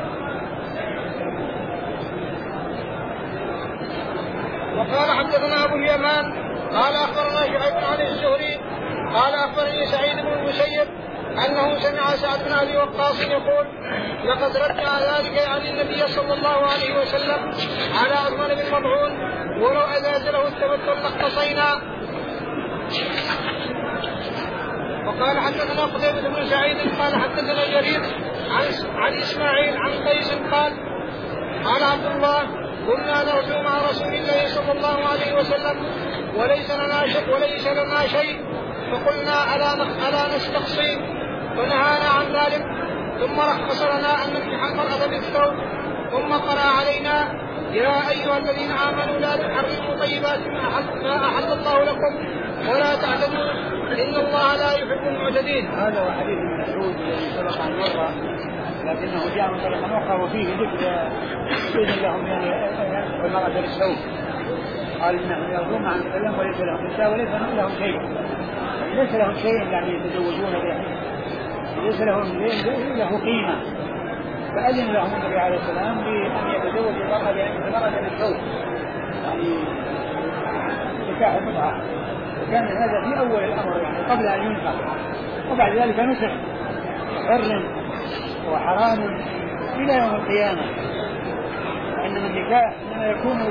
وقال حدثنا أبو اليمان قال أخبرنا شعيب عن الزهري قال أخبرني سعيد بن المسيب أنه سمع سعد بن أبي وقاص يقول لقد ردنا ذلك عن النبي صلى الله عليه وسلم على عثمان بن مظعون ولو أجاز له التبتل لاختصينا. وقال حدثنا قتيبة بن سعيد قال حدثنا جرير عن, عن إسماعيل عن قيس قال قال عبد الله كنا نرجو مع رسول الله صلى الله عليه وسلم وليس لنا شيء وليس لنا شيء فقلنا ألا نستقصي فنهانا عن ذلك ثم رخص لنا أن نمسح المرأة بالثوب ثم قرأ علينا يا أيها الذين آمنوا لا تحرموا طيبات ما أحل, ما أحل الله لكم ولا تعتدوا إن الله لا يحب المعتدين. هذا هو حديث ابن مسعود الذي سبق عن مرة لكنه جاء من طريق أخرى وفيه ذكر إذن لهم يعني المرأة بالثوب. قال إنهم يرضون عن السلام وليس لهم نساء وليس لهم شيء، ليس لهم شيء يعني يتزوجون به، ليس لهم له قيمة. فأذن لهم النبي عليه السلام بأن يتزوج المرأة بمرأة بالثوب يعني نكاح المتعة. وكان هذا في أول الأمر يعني قبل أن ينفع، وبعد ذلك نسخ حر وحرام إلى يوم القيامة. وإنما النكاح إنما يكون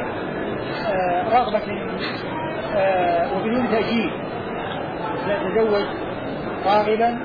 لرغبة وبدون تأجيل، لا يتزوج راغبا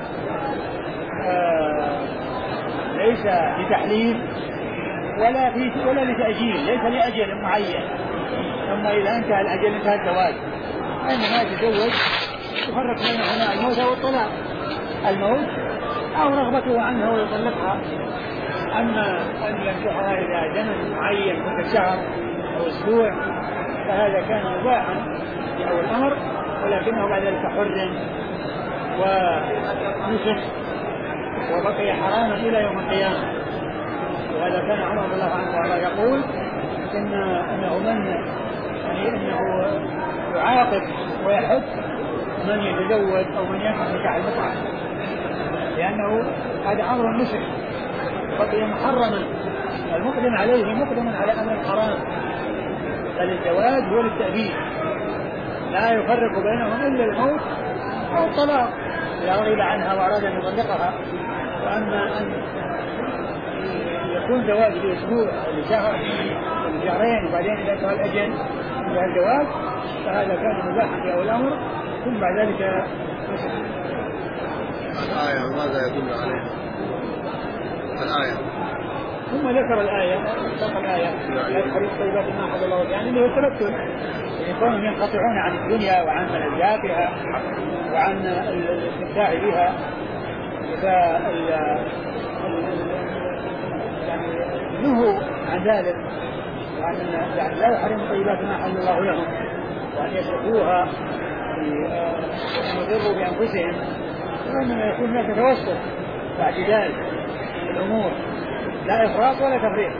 ليس لتحليل ولا في ولا لتأجيل، ليس لأجل معين ثم إذا انتهى الأجل انتهى الزواج. إنما يتزوج يفرق بين هنا الموت والطلاق، الموت أو رغبته عنها ويطلقها. أما أن ينكحها إلى زمن معين مثل شهر أو أسبوع فهذا كان مباحا في أول الأمر، ولكنه بعد ذلك حر ونسخ وبقي حراما إلى يوم القيامة. وهذا كان عمر رضي الله عنه وعلا يقول إن إنه من يعني إنه يعاقب ويحث من يتزوج أو من ينكح نكاح المتعة، لأنه هذا أمر نسخ بقي محرما، المقدم عليه مقدم على أمر الحرام. فالزواج هو للتأبيد لا يفرق بينهم إلا الموت أو الطلاق إذا رغب عنها وأراد أن يطلقها. وأما أن يكون زواج لأسبوع أو لشهر أو لشهرين وبعدين إذا انتهى الأجل انتهى الزواج فهذا كان مباحا في أول الأمر ثم بعد ذلك نسخ. الآية ماذا يدل عليها؟ الآية ثم ذكر الآية سبق الآية لا تحرموا طيبات ما أحل الله يعني اللي هو التبتل، يعني كونهم ينقطعون عن الدنيا وعن ملذاتها وعن الاستمتاع بها. يعني نهوا عن ذلك وعن يعني لا يحرموا طيبات ما أحل الله لهم وأن يتركوها وأن يضروا بأنفسهم وإنما يكون هناك توسط واعتدال في الأمور، لا إفراط ولا تفريط.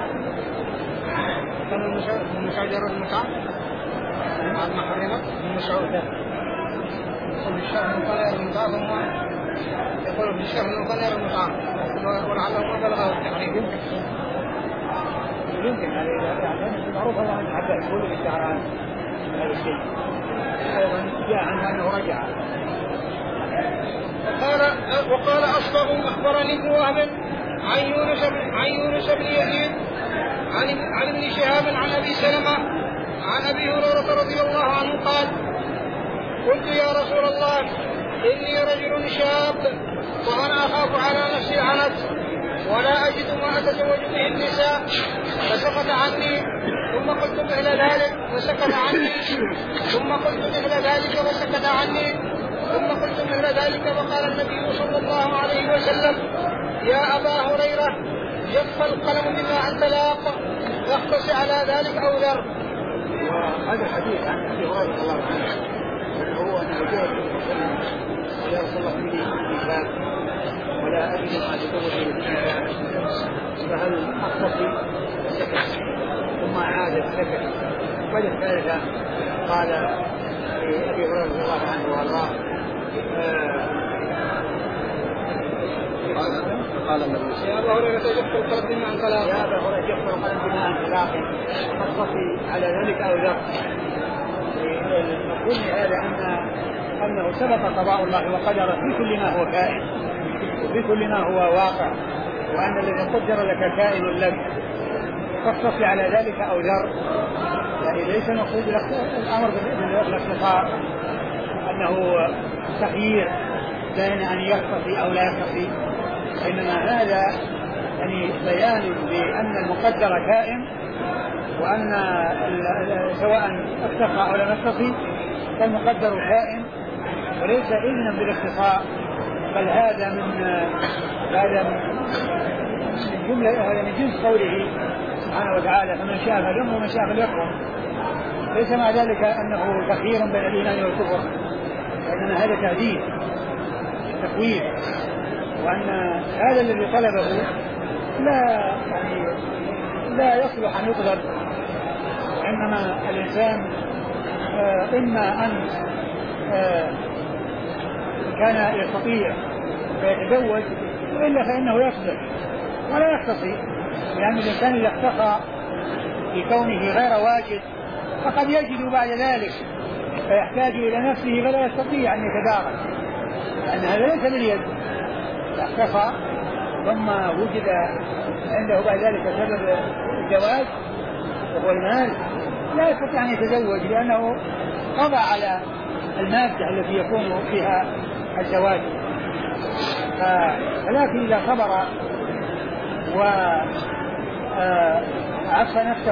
كان المشاهد يرى المتعة بعد ما حرمت المشاهد ده يقول بالشهر من قال يرى المتعة ثم يقول بالشهر من قال يرى المتعة ولعله ما بلغه التحريم. يمكن هذا معروف الله أن حتى يقول بالشهران هذا الشيء. أيضا جاء عنه أنه رجع. وقال وقال أصبغ أخبرني ابن وهب عن يونس عن يونس بن يزيد عن عن ابن شهاب عن أبي سلمة عن أبي هريرة رضي الله عنه قال قلت يا رسول الله إني رجل شاب وأنا أخاف على نفسي العنت ولا أجد ما أتزوج به النساء فسكت عني ثم قلت مثل ذلك فسكت عني ثم قلت مثل ذلك فسكت عني ثم قلت مثل ذلك فقال النبي صلى الله عليه وسلم يا أبا هريرة جف القلم بما أنت لاق يختص على ذلك أو ذر. وهذا الحديث عن أبي هريرة رضي الله عنه هو أنه جاء يا رسول الله في الكتاب ولا أجد ما أتزوج به النساء فهل أختصي سكت ثم عاد سكت. بعد الثالثة قال أبي هريرة رضي الله عنه وارضاه قال النبي يا أبا هريرة جف القلم بما أنت لاق يا أبا هريرة جف القلم بما أنت لاق أختصي على ذلك أو ذر. نقول هذا أن أنه سبق قضاء الله وقدر في كل ما هو كائن وفي كل ما هو واقع وأن الذي قدر لك كائن لك فاقتص على ذلك أو ذر. يعني ليس مقصود الأمر بالاختصار أنه تخيير بين أن يختصي أو لا يختصي، إنما هذا يعني بيان بأن المقدر كائن وأن سواء اختصى أو لم يختصي فالمقدر كائن وليس إذنا بالاختصاء، بل هذا من هذا من جملة هذا من جنس قوله سبحانه وتعالى فمن شاء فليؤمن ومن شاء فليكفر. ليس مع ذلك أنه تخيير بين الإيمان والكفر، وإنما هذا تهديد تخويف، وأن هذا الذي طلبه لا يعني لا يصلح أن يطلب، إنما الإنسان آه إما أن آه كان يستطيع فيتزوج وإلا فإنه يصبر ولا يختصي، لأن الإنسان إذا اختصى بكونه غير واجد فقد يجد بعد ذلك فيحتاج إلى نفسه فلا يستطيع أن يتدارك، لأن هذا ليس باليد. اختصى ثم وجد عنده بعد ذلك سبب الجواز وهو المال لا يستطيع أن يتزوج لأنه قضى على المادة التي يكون فيها الزواج. ولكن إذا صبر وعف نفسه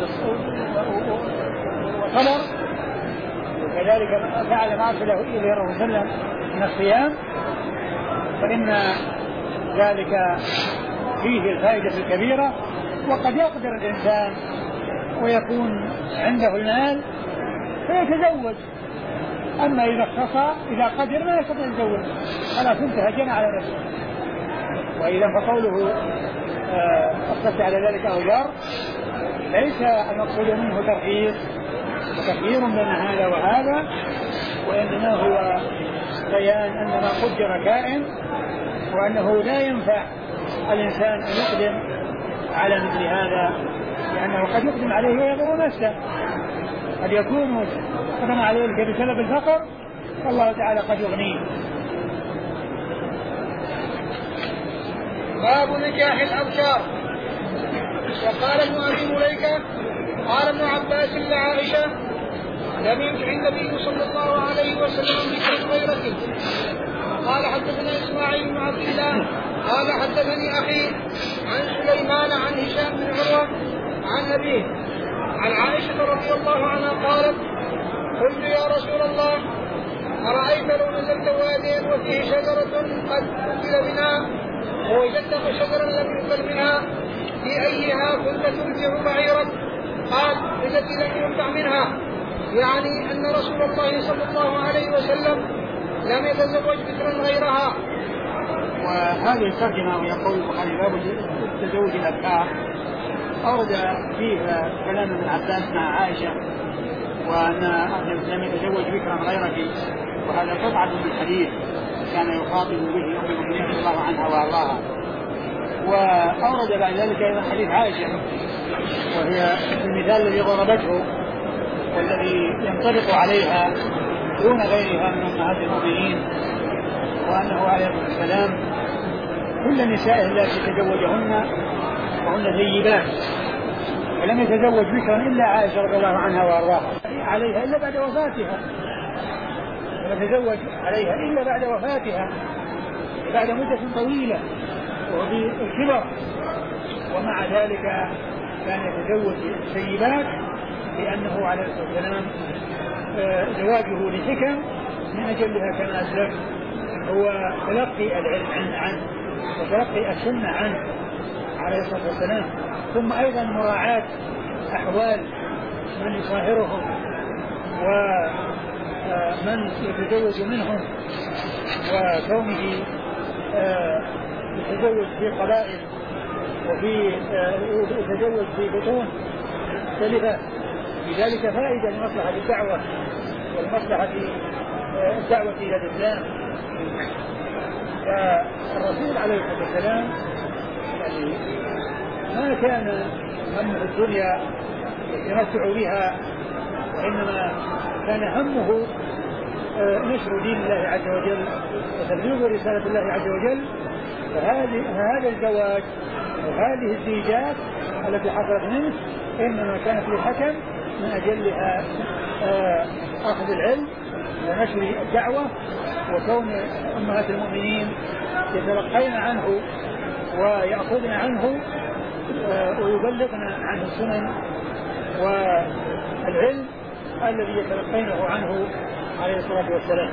وصبر وكذلك فعل ما أرسله إليه الرسول صلى الله عليه وسلم من الصيام فإن ذلك فيه الفائدة الكبيرة. وقد يقدر الإنسان ويكون عنده المال فيتزوج، أما إذا اختصى إذا قدر ما يستطيع يتزوج خلاص انتهى جنى على نفسه. وإذا فقوله اختص على ذلك أو جار ليس المقصود منه ترخيص وتخيير بين هذا وهذا، وإنما هو بيان أن ما قدر كائن وأنه لا ينفع الإنسان أن يقدم على مثل هذا، لأنه قد يقدم عليه ويضر نفسه، قد يكون قدم عليه بسبب الفقر والله تعالى قد يغنيه. باب نكاح الأبكار. وقال ابن أبي مليكة قال ابن عباس لعائشة لم ينكح النبي صلى الله عليه وسلم بكر غيرته. قال حدثنا إسماعيل بن عبد الله قال حدثني أخي عن سليمان عن هشام بن عروة عن أبيه عن عائشة رضي الله عنها قالت قلت يا رسول الله أرأيت لو نزلت واديا وفيه شجرة قد أكل منها ووجدت شجرا لم يؤكل منها في أيها كنت تمتع بعيرك؟ قال التي لم يمتع منها، يعني أن رسول الله صلى الله عليه وسلم لم يتزوج بكرا غيرها. وهذه الترجمة ويقول البخاري باب تزوج الأبكار أورد فيها كلام ابن عباس مع عائشة وأن لم يتزوج بكرا غيرك، وهذا قطعة من الحديث كان يخاطب به أم المؤمنين رضي الله عنها وأرضاها. وأورد بعد ذلك أيضا حديث عائشة وهي المثال الذي ضربته والذي ينطبق عليها دون غيرها من أمهات المؤمنين، وأنه عليه الصلاة والسلام كل نسائه التي تزوجهن وهن ثيبات، ولم يتزوج بكرا إلا عائشة رضي الله عنها وأرضاها عليها إلا بعد وفاتها، ولم يتزوج عليها إلا بعد وفاتها بعد مدة طويلة وفي الكبر، ومع ذلك كان يتزوج الثيبات لأنه عليه الصلاة والسلام زواجه لحكم من أجلها كما أسلف هو تلقي العلم عنه وتلقي السنة عنه عليه الصلاة والسلام، ثم أيضا مراعاة أحوال من يصاهرهم ومن يتزوج منهم، وكونه يتزوج في قبائل وفي يتزوج في بطون مختلفة، لذلك فائدة لمصلحة الدعوة والمصلحة الدعوة إلى الإسلام. فالرسول عليه الصلاة والسلام يعني ما كان همه الدنيا يتمتع بها، وإنما كان همه نشر دين الله عز وجل وتبليغ رسالة الله عز وجل. فهذا الزواج وهذه الزيجات التي حصلت منه إنما كانت للحكم من أجلها أخذ العلم ونشر الدعوة، وكون أمهات المؤمنين يتلقين عنه ويأخذن عنه ويبلغن عنه السنن والعلم الذي يتلقينه عنه عليه الصلاة والسلام.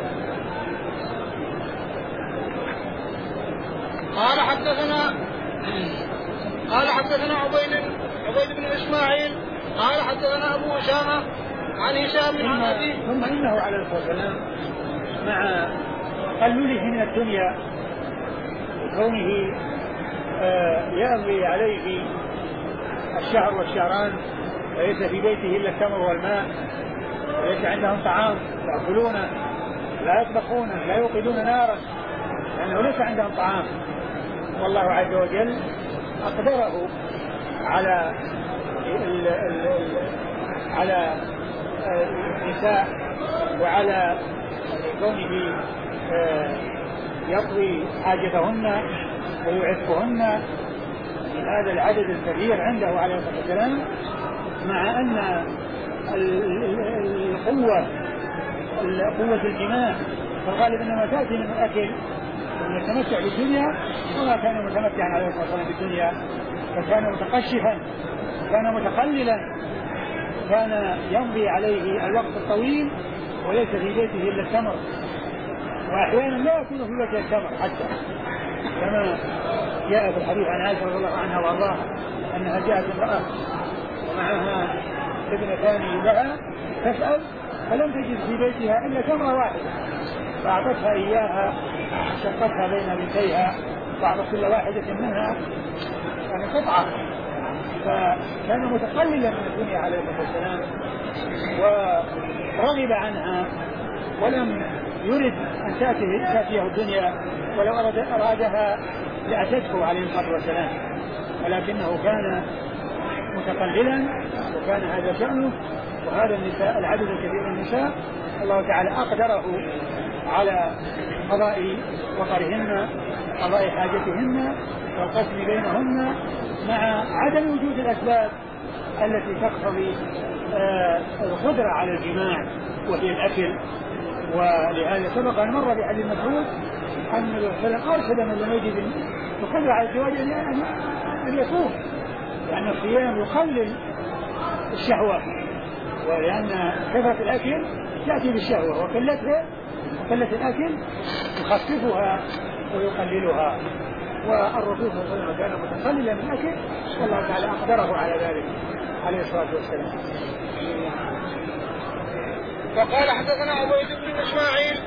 قال حدثنا قال حدثنا عبيد عبيد بن إسماعيل قال حدثنا أبو أسامة عن هشام عن أبيه. ثم إنه عليه الصلاة والسلام مع تقلله من الدنيا وكونه يأوي عليه الشهر والشهران وليس في بيته إلا التمر والماء، وليس عندهم طعام يأكلونه لا يطبخونه لا يوقدون نارا لأنه ليس عندهم طعام، والله عز وجل أقدره على ال ال ال على النساء وعلى كونه يقضي حاجتهن ويعفهن من هذا العدد الكبير عنده عليه الصلاة والسلام، مع أن القوة قوة الجماع فالغالب أنها تأتي من الأكل ومن التمتع بالدنيا، وما كان متمتعا عليه الصلاة والسلام بالدنيا، فكان متقشفا كان متقللا، كان يمضي عليه الوقت الطويل وليس في بيته إلا التمر، وأحيانا لا يكون في بيته التمر حتى، كما جاء في الحديث عن عائشة رضي الله عنها وارضاها أنها جاءت امرأة ومعها ابنتان لها تسأل فلم تجد في بيتها إلا تمرة واحدة، فأعطتها إياها شقتها بين بنتيها وأعطت كل واحدة منها يعني قطعة، فكان متقللا من الدنيا عليه الصلاة والسلام ورغب عنها ولم يرد أن تأتيه, تأتيه الدنيا، ولو أراد أرادها لأتته عليه الصلاة والسلام، ولكنه كان متقللا وكان هذا شأنه. وهذا النساء العدد الكبير من النساء الله تعالى أقدره على قضاء وطرهن قضاء حاجتهن والقسم بينهن مع عدم وجود الأسباب التي تقتضي آه القدرة على الجماع وهي الأكل. ولهذا سبق أن مر بحديث مسعود أن النبي صلى الله عليه وسلم أرشد من لم يجد القدرة على الزواج أن يصوم، لأن الصيام يقلل الشهوة، ولأن كثرة الأكل تأتي بالشهوة وقلتها وقلة الأكل يخففها ويقللها، والرسول صلى الله عليه وسلم كان متقللا من الأكل والله تعالى أقدره على ذلك عليه الصلاة والسلام. وقال حدثنا عبيد بن إسماعيل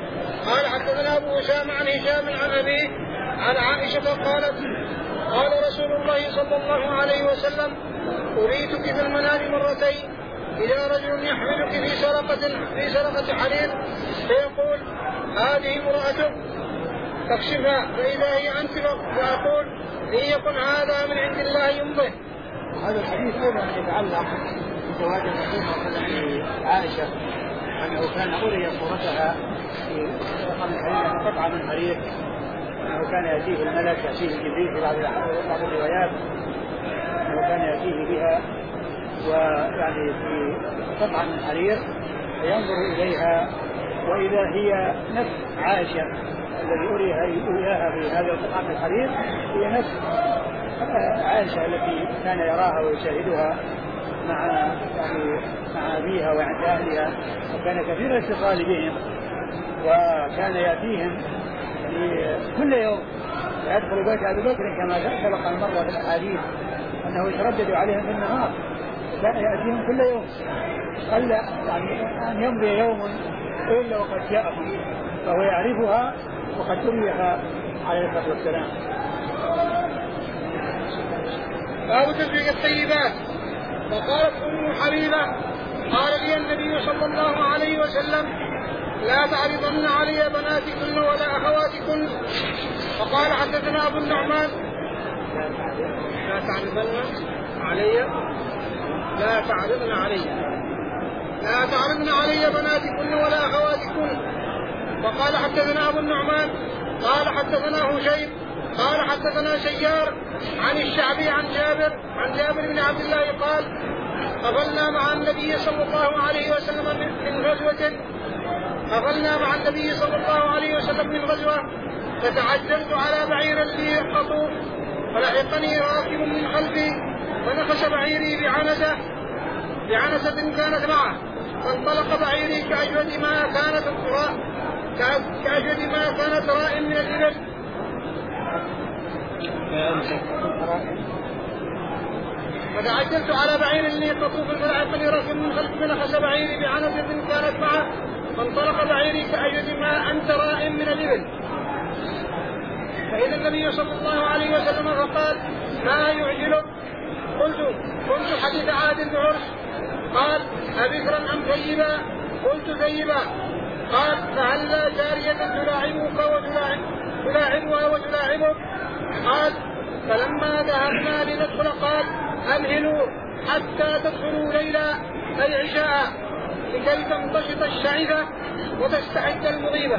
قال حدثنا أبو أسامة عن هشام عن أبيه عن عائشة قالت قال رسول الله صلى الله عليه وسلم أريتك في المنام مرتين إذا رجل يحملك في سرقة في سرقة حرير فيقول هذه امرأتك تكشفها فإذا هي أنت فأقول إن يكن هذا من عند الله يمضي. هذا الحديث أيضا يتعلق بزواج الرسول صلى الله عليه وسلم عائشة أنه كان أري صورتها في سرقة من حرير قطعة من حرير أنه كان يأتيه الملك يأتيه جبريل في بعض الروايات أنه كان يأتيه بها ويعني في قطعة من حرير فينظر إليها وإذا هي نفس عائشة الذي أريها إياها في هذه القطعة من الحرير هي نفس عائشة التي كان يراها ويشاهدها مع يعني مع أبيها وعند أهلها وكان كثير الاتصال بهم وكان يأتيهم يعني كل يوم يدخل بيت أبي بكر كما سبق المرة في الأحاديث أنه يتردد عليهم في النهار كان يأتيهم كل يوم قل يعني أن يمضي يوم إلا وقد جاءهم فهو يعرفها وقد أريها عليه الصلاة والسلام. باب تزويج الطيبات. وقالت أم حبيبة قال لي النبي صلى الله عليه وسلم لا تعرضن علي بناتكن ولا أخواتكن. وقال حدثنا أبو النعمان لا تعرضن علي لا تعرضن علي لا تعرضن علي بناتكن ولا أخواتكن. وقال حدثنا أبو النعمان قال حدثنا هشيم قال حدثنا سيار عن الشعبي عن جابر عن جابر بن عبد الله قال قبلنا مع النبي صلى الله عليه وسلم من غزوة قبلنا مع النبي صلى الله عليه وسلم من غزوة فتعجلت على بعير لي قطوف فلحقني راكب من خلفي فنخش بعيري بعنزة بعنزة كانت معه فانطلق بعيري كأجود ما كانت كأجود ما كانت راء من الإبل فتعجلت على بعير لي قطوف فلحقني راكب من خلفي فنخش بعيري بعنزة كانت معه فانطلق بعيري كأجود ما أنت راء من الإبل. فإذا النبي صلى الله عليه وسلم فقال ما يعجلك؟ قلت كنت حديث عهد بعرس. قال أبكرا أم ثيبا؟ قلت ثيبا. قال فهلا جارية تلاعبك وتلاعبها وتلاعبك؟ قال فلما ذهبنا لندخل قال أمهلوا حتى تدخلوا ليلا أي عشاء لكي تنتشط الشعثة وتستعد المضيبة.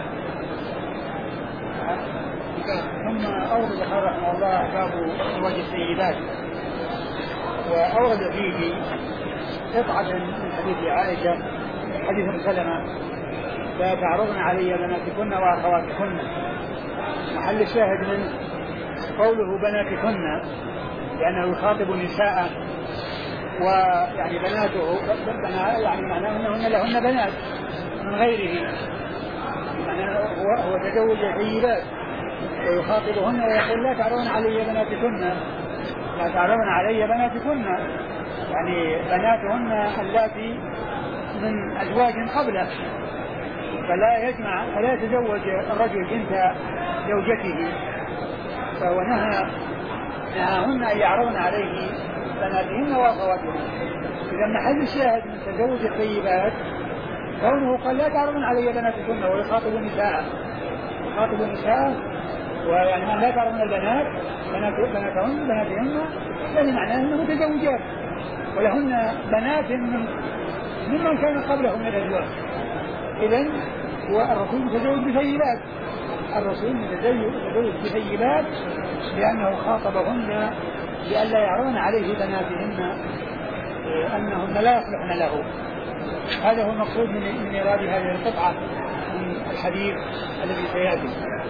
ثم أورد رحمه الله باب زواج السيدات وأورد فيه قطعة من حديث عائشة حديث ام سلمة لا تعرضن علي بناتكن وأخواتكن. محل الشاهد من قوله بناتكن لأنه يخاطب النساء ويعني بناته يعني معناه أنهن لهن بنات من غيره يعني هو, هو تزوج سيدات ويخاطبهن ويقول لا تعرضن علي بناتكن لا تعرضن علي بناتكن يعني بناتهن اللاتي من أزواج قبله فلا يجمع فلا يتزوج الرجل بنت زوجته فهو نهى نهاهن أن يعرضن عليه بناتهن وأخواتهن. إذا محل الشاهد من تزوج الطيبات كونه قال لا تعرضن علي بناتكن ويخاطب النساء يخاطب النساء ويعني من لا تعرضن البنات بناتهن بناتهن يعني معناه أنه متزوجات ولهن بنات من ممن كان قبلهم من الأزواج. إذن هو الرسول متزوج بثيبات الرسول متزوج بثيبات لأنه خاطبهن لئلا يعرضن عليه بناتهن أنهن لا يصلحن له. هذا هو المقصود من إيراد هذه القطعة من الحديث الذي سيأتي.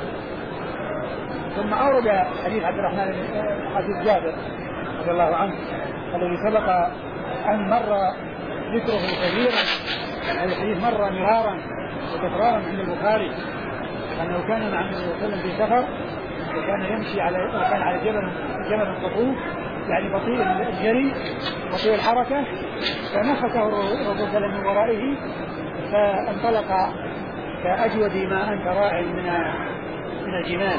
ثم أورد حديث عبد الرحمن حديث جابر رضي الله عنه الذي سبق أن مر ذكره كثيرا. هذا الحديث مر مرارا وتكرارا عند البخاري أنه كان مع النبي صلى الله عليه وسلم في سفر وكان يمشي على وكان على جبل جبل قطوف يعني بطيء الجري بطيء الحركة فنفته الرسول من ورائه فانطلق كأجود ما أنت راع من من الجمال.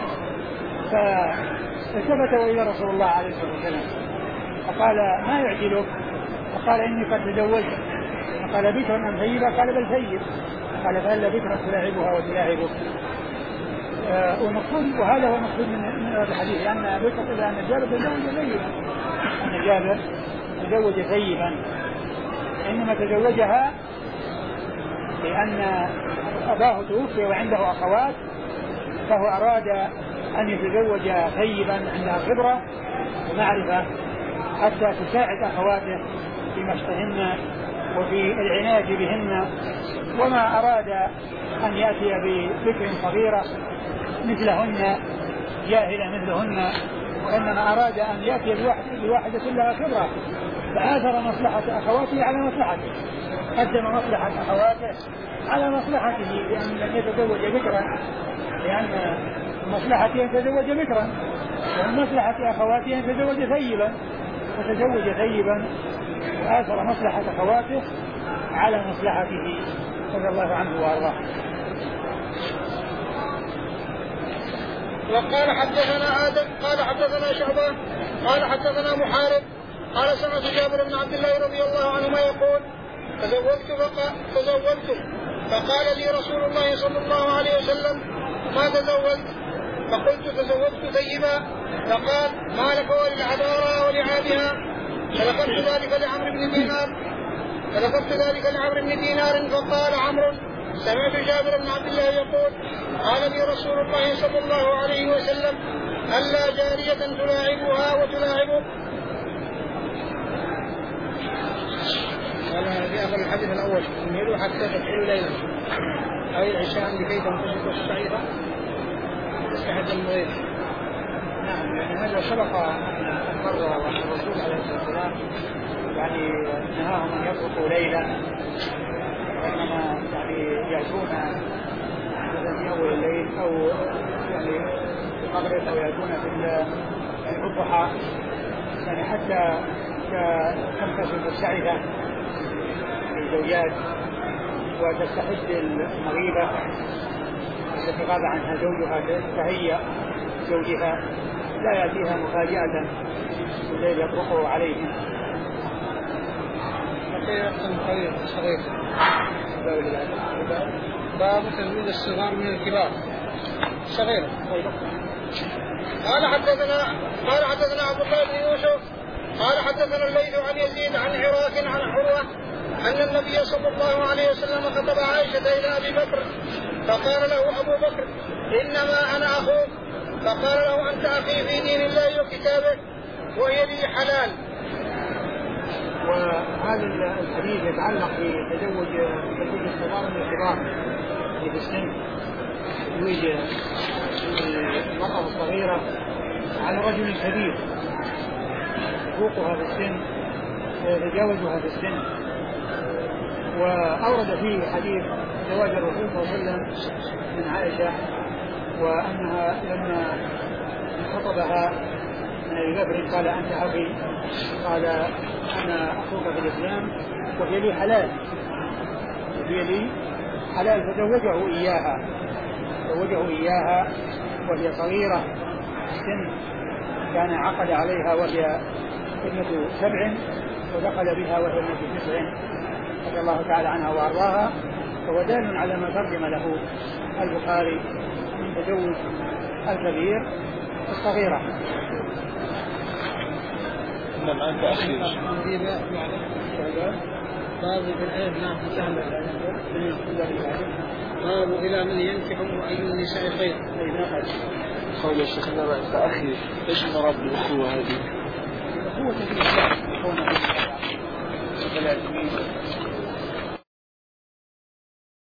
فالتفت إلى رسول الله عليه الصلاة والسلام فقال ما يعجلك؟ فقال إني قد تزوجت. فقال بكر أم ثيبة؟ قال بل ثيب. قال فهل بكرا تلاعبها وتلاعبك؟ آه والمقصود وهذا هو المقصود من هذا الحديث لأن بكر إلى أن جابر تزوج ثيبا، أن جابر تزوج ثيبا، إنما تزوجها لأن أباه توفي وعنده أخوات، فهو أراد أن يتزوج ثيبا عندها خبرة ومعرفة حتى تساعد أخواته في مشتهن وفي العناية بهن، وما أراد أن يأتي ببكر صغيرة مثلهن جاهلة مثلهن، وإنما أراد أن يأتي بواحدة لها خبرة، فآثر مصلحة أخواته على مصلحته، قدم مصلحة أخواته على مصلحته لأن لم يتزوج بكرا، لأن مصلحته أن يتزوج بكرا، ومن مصلحة أخواته أن يتزوج ثيبا، فتزوج ثيبا وآثر مصلحة أخواته على مصلحته رضي الله عنه وأرضاه. وقال حدثنا آدم قال حدثنا شعبة قال حدثنا محارب قال سمعت جابر بن عبد الله رضي الله عنهما يقول تزوجت فقال تزوجت فقال لي رسول الله صلى الله عليه وسلم ما تزوجت؟ فقلت تزوجت ثيبا، فقال ما لك وللعذارى ولعابها؟ فذكرت ذلك لعمرو بن دينار فذكرت ذلك لعمرو بن دينار فقال عمرو سمعت جابر بن عبد الله يقول قال لي رسول الله صلى الله عليه وسلم ألا جارية تلاعبها وتلاعبك؟ قال في آخر الحديث الأول انهلوا حتى تدخلوا ليلا أو العشاء لكي تنتشطوا الشعيرة تستحد المغير. نعم، يعني هذا سبق أن مر وأن الرسول عليه الصلاة والسلام يعني نهاهم أن يطرقوا ليلا، وإنما يعني يأتون في أول الليل أو يعني في المغرب أو يأتون في الضحى، يعني حتى تنتشط الشعيرة للزوجات وتستحد المغيبة التي غاب عنها زوجها تهيأ زوجها، لا يأتيها مفاجأة والليل يطرقه عليهم. صغير باب تزويج الصغار من الكبار صغير. قال حدثنا قال حدثنا عبد الله بن يوسف قال حدثنا الليث عن يزيد عن عراك عن عروة أن النبي صلى الله عليه وسلم خطب عائشة إلى أبي بكر فقال له أبو بكر إنما أنا أخوك، فقال له أنت أخي في دين الله وكتابه وهي لي حلال. وهذا الحديث يتعلق بتزوج تزوج الصغار من الكبار في السن، تزويج المرأة الصغيرة على رجل كبير يفوقها في السن ويتجاوزها في السن. وأورد فيه حديث زواج الرسول صلى الله عليه وسلم من عائشة وأنها لما خطبها من أبي بكر قال أنت أخي، قال أنا أخوك في الإسلام وهي لي حلال، وهي لي حلال، فزوجه إياها زوجه إياها وهي صغيرة سن، كان عقد عليها وهي ابنة سبع ودخل بها وهي ابنة تسع رضي الله تعالى عنها وأرضاها، فهو دال على ما ترجم له البخاري من تزوج الكبير الصغيرة. نعم أنت أخي باب في الآية نعم سهل باب إلى من ينكح وأي النساء خير. قول الشيخ إنما أنت أخي، إيش مراد بالأخوة هذه؟ الأخوة في الإسلام،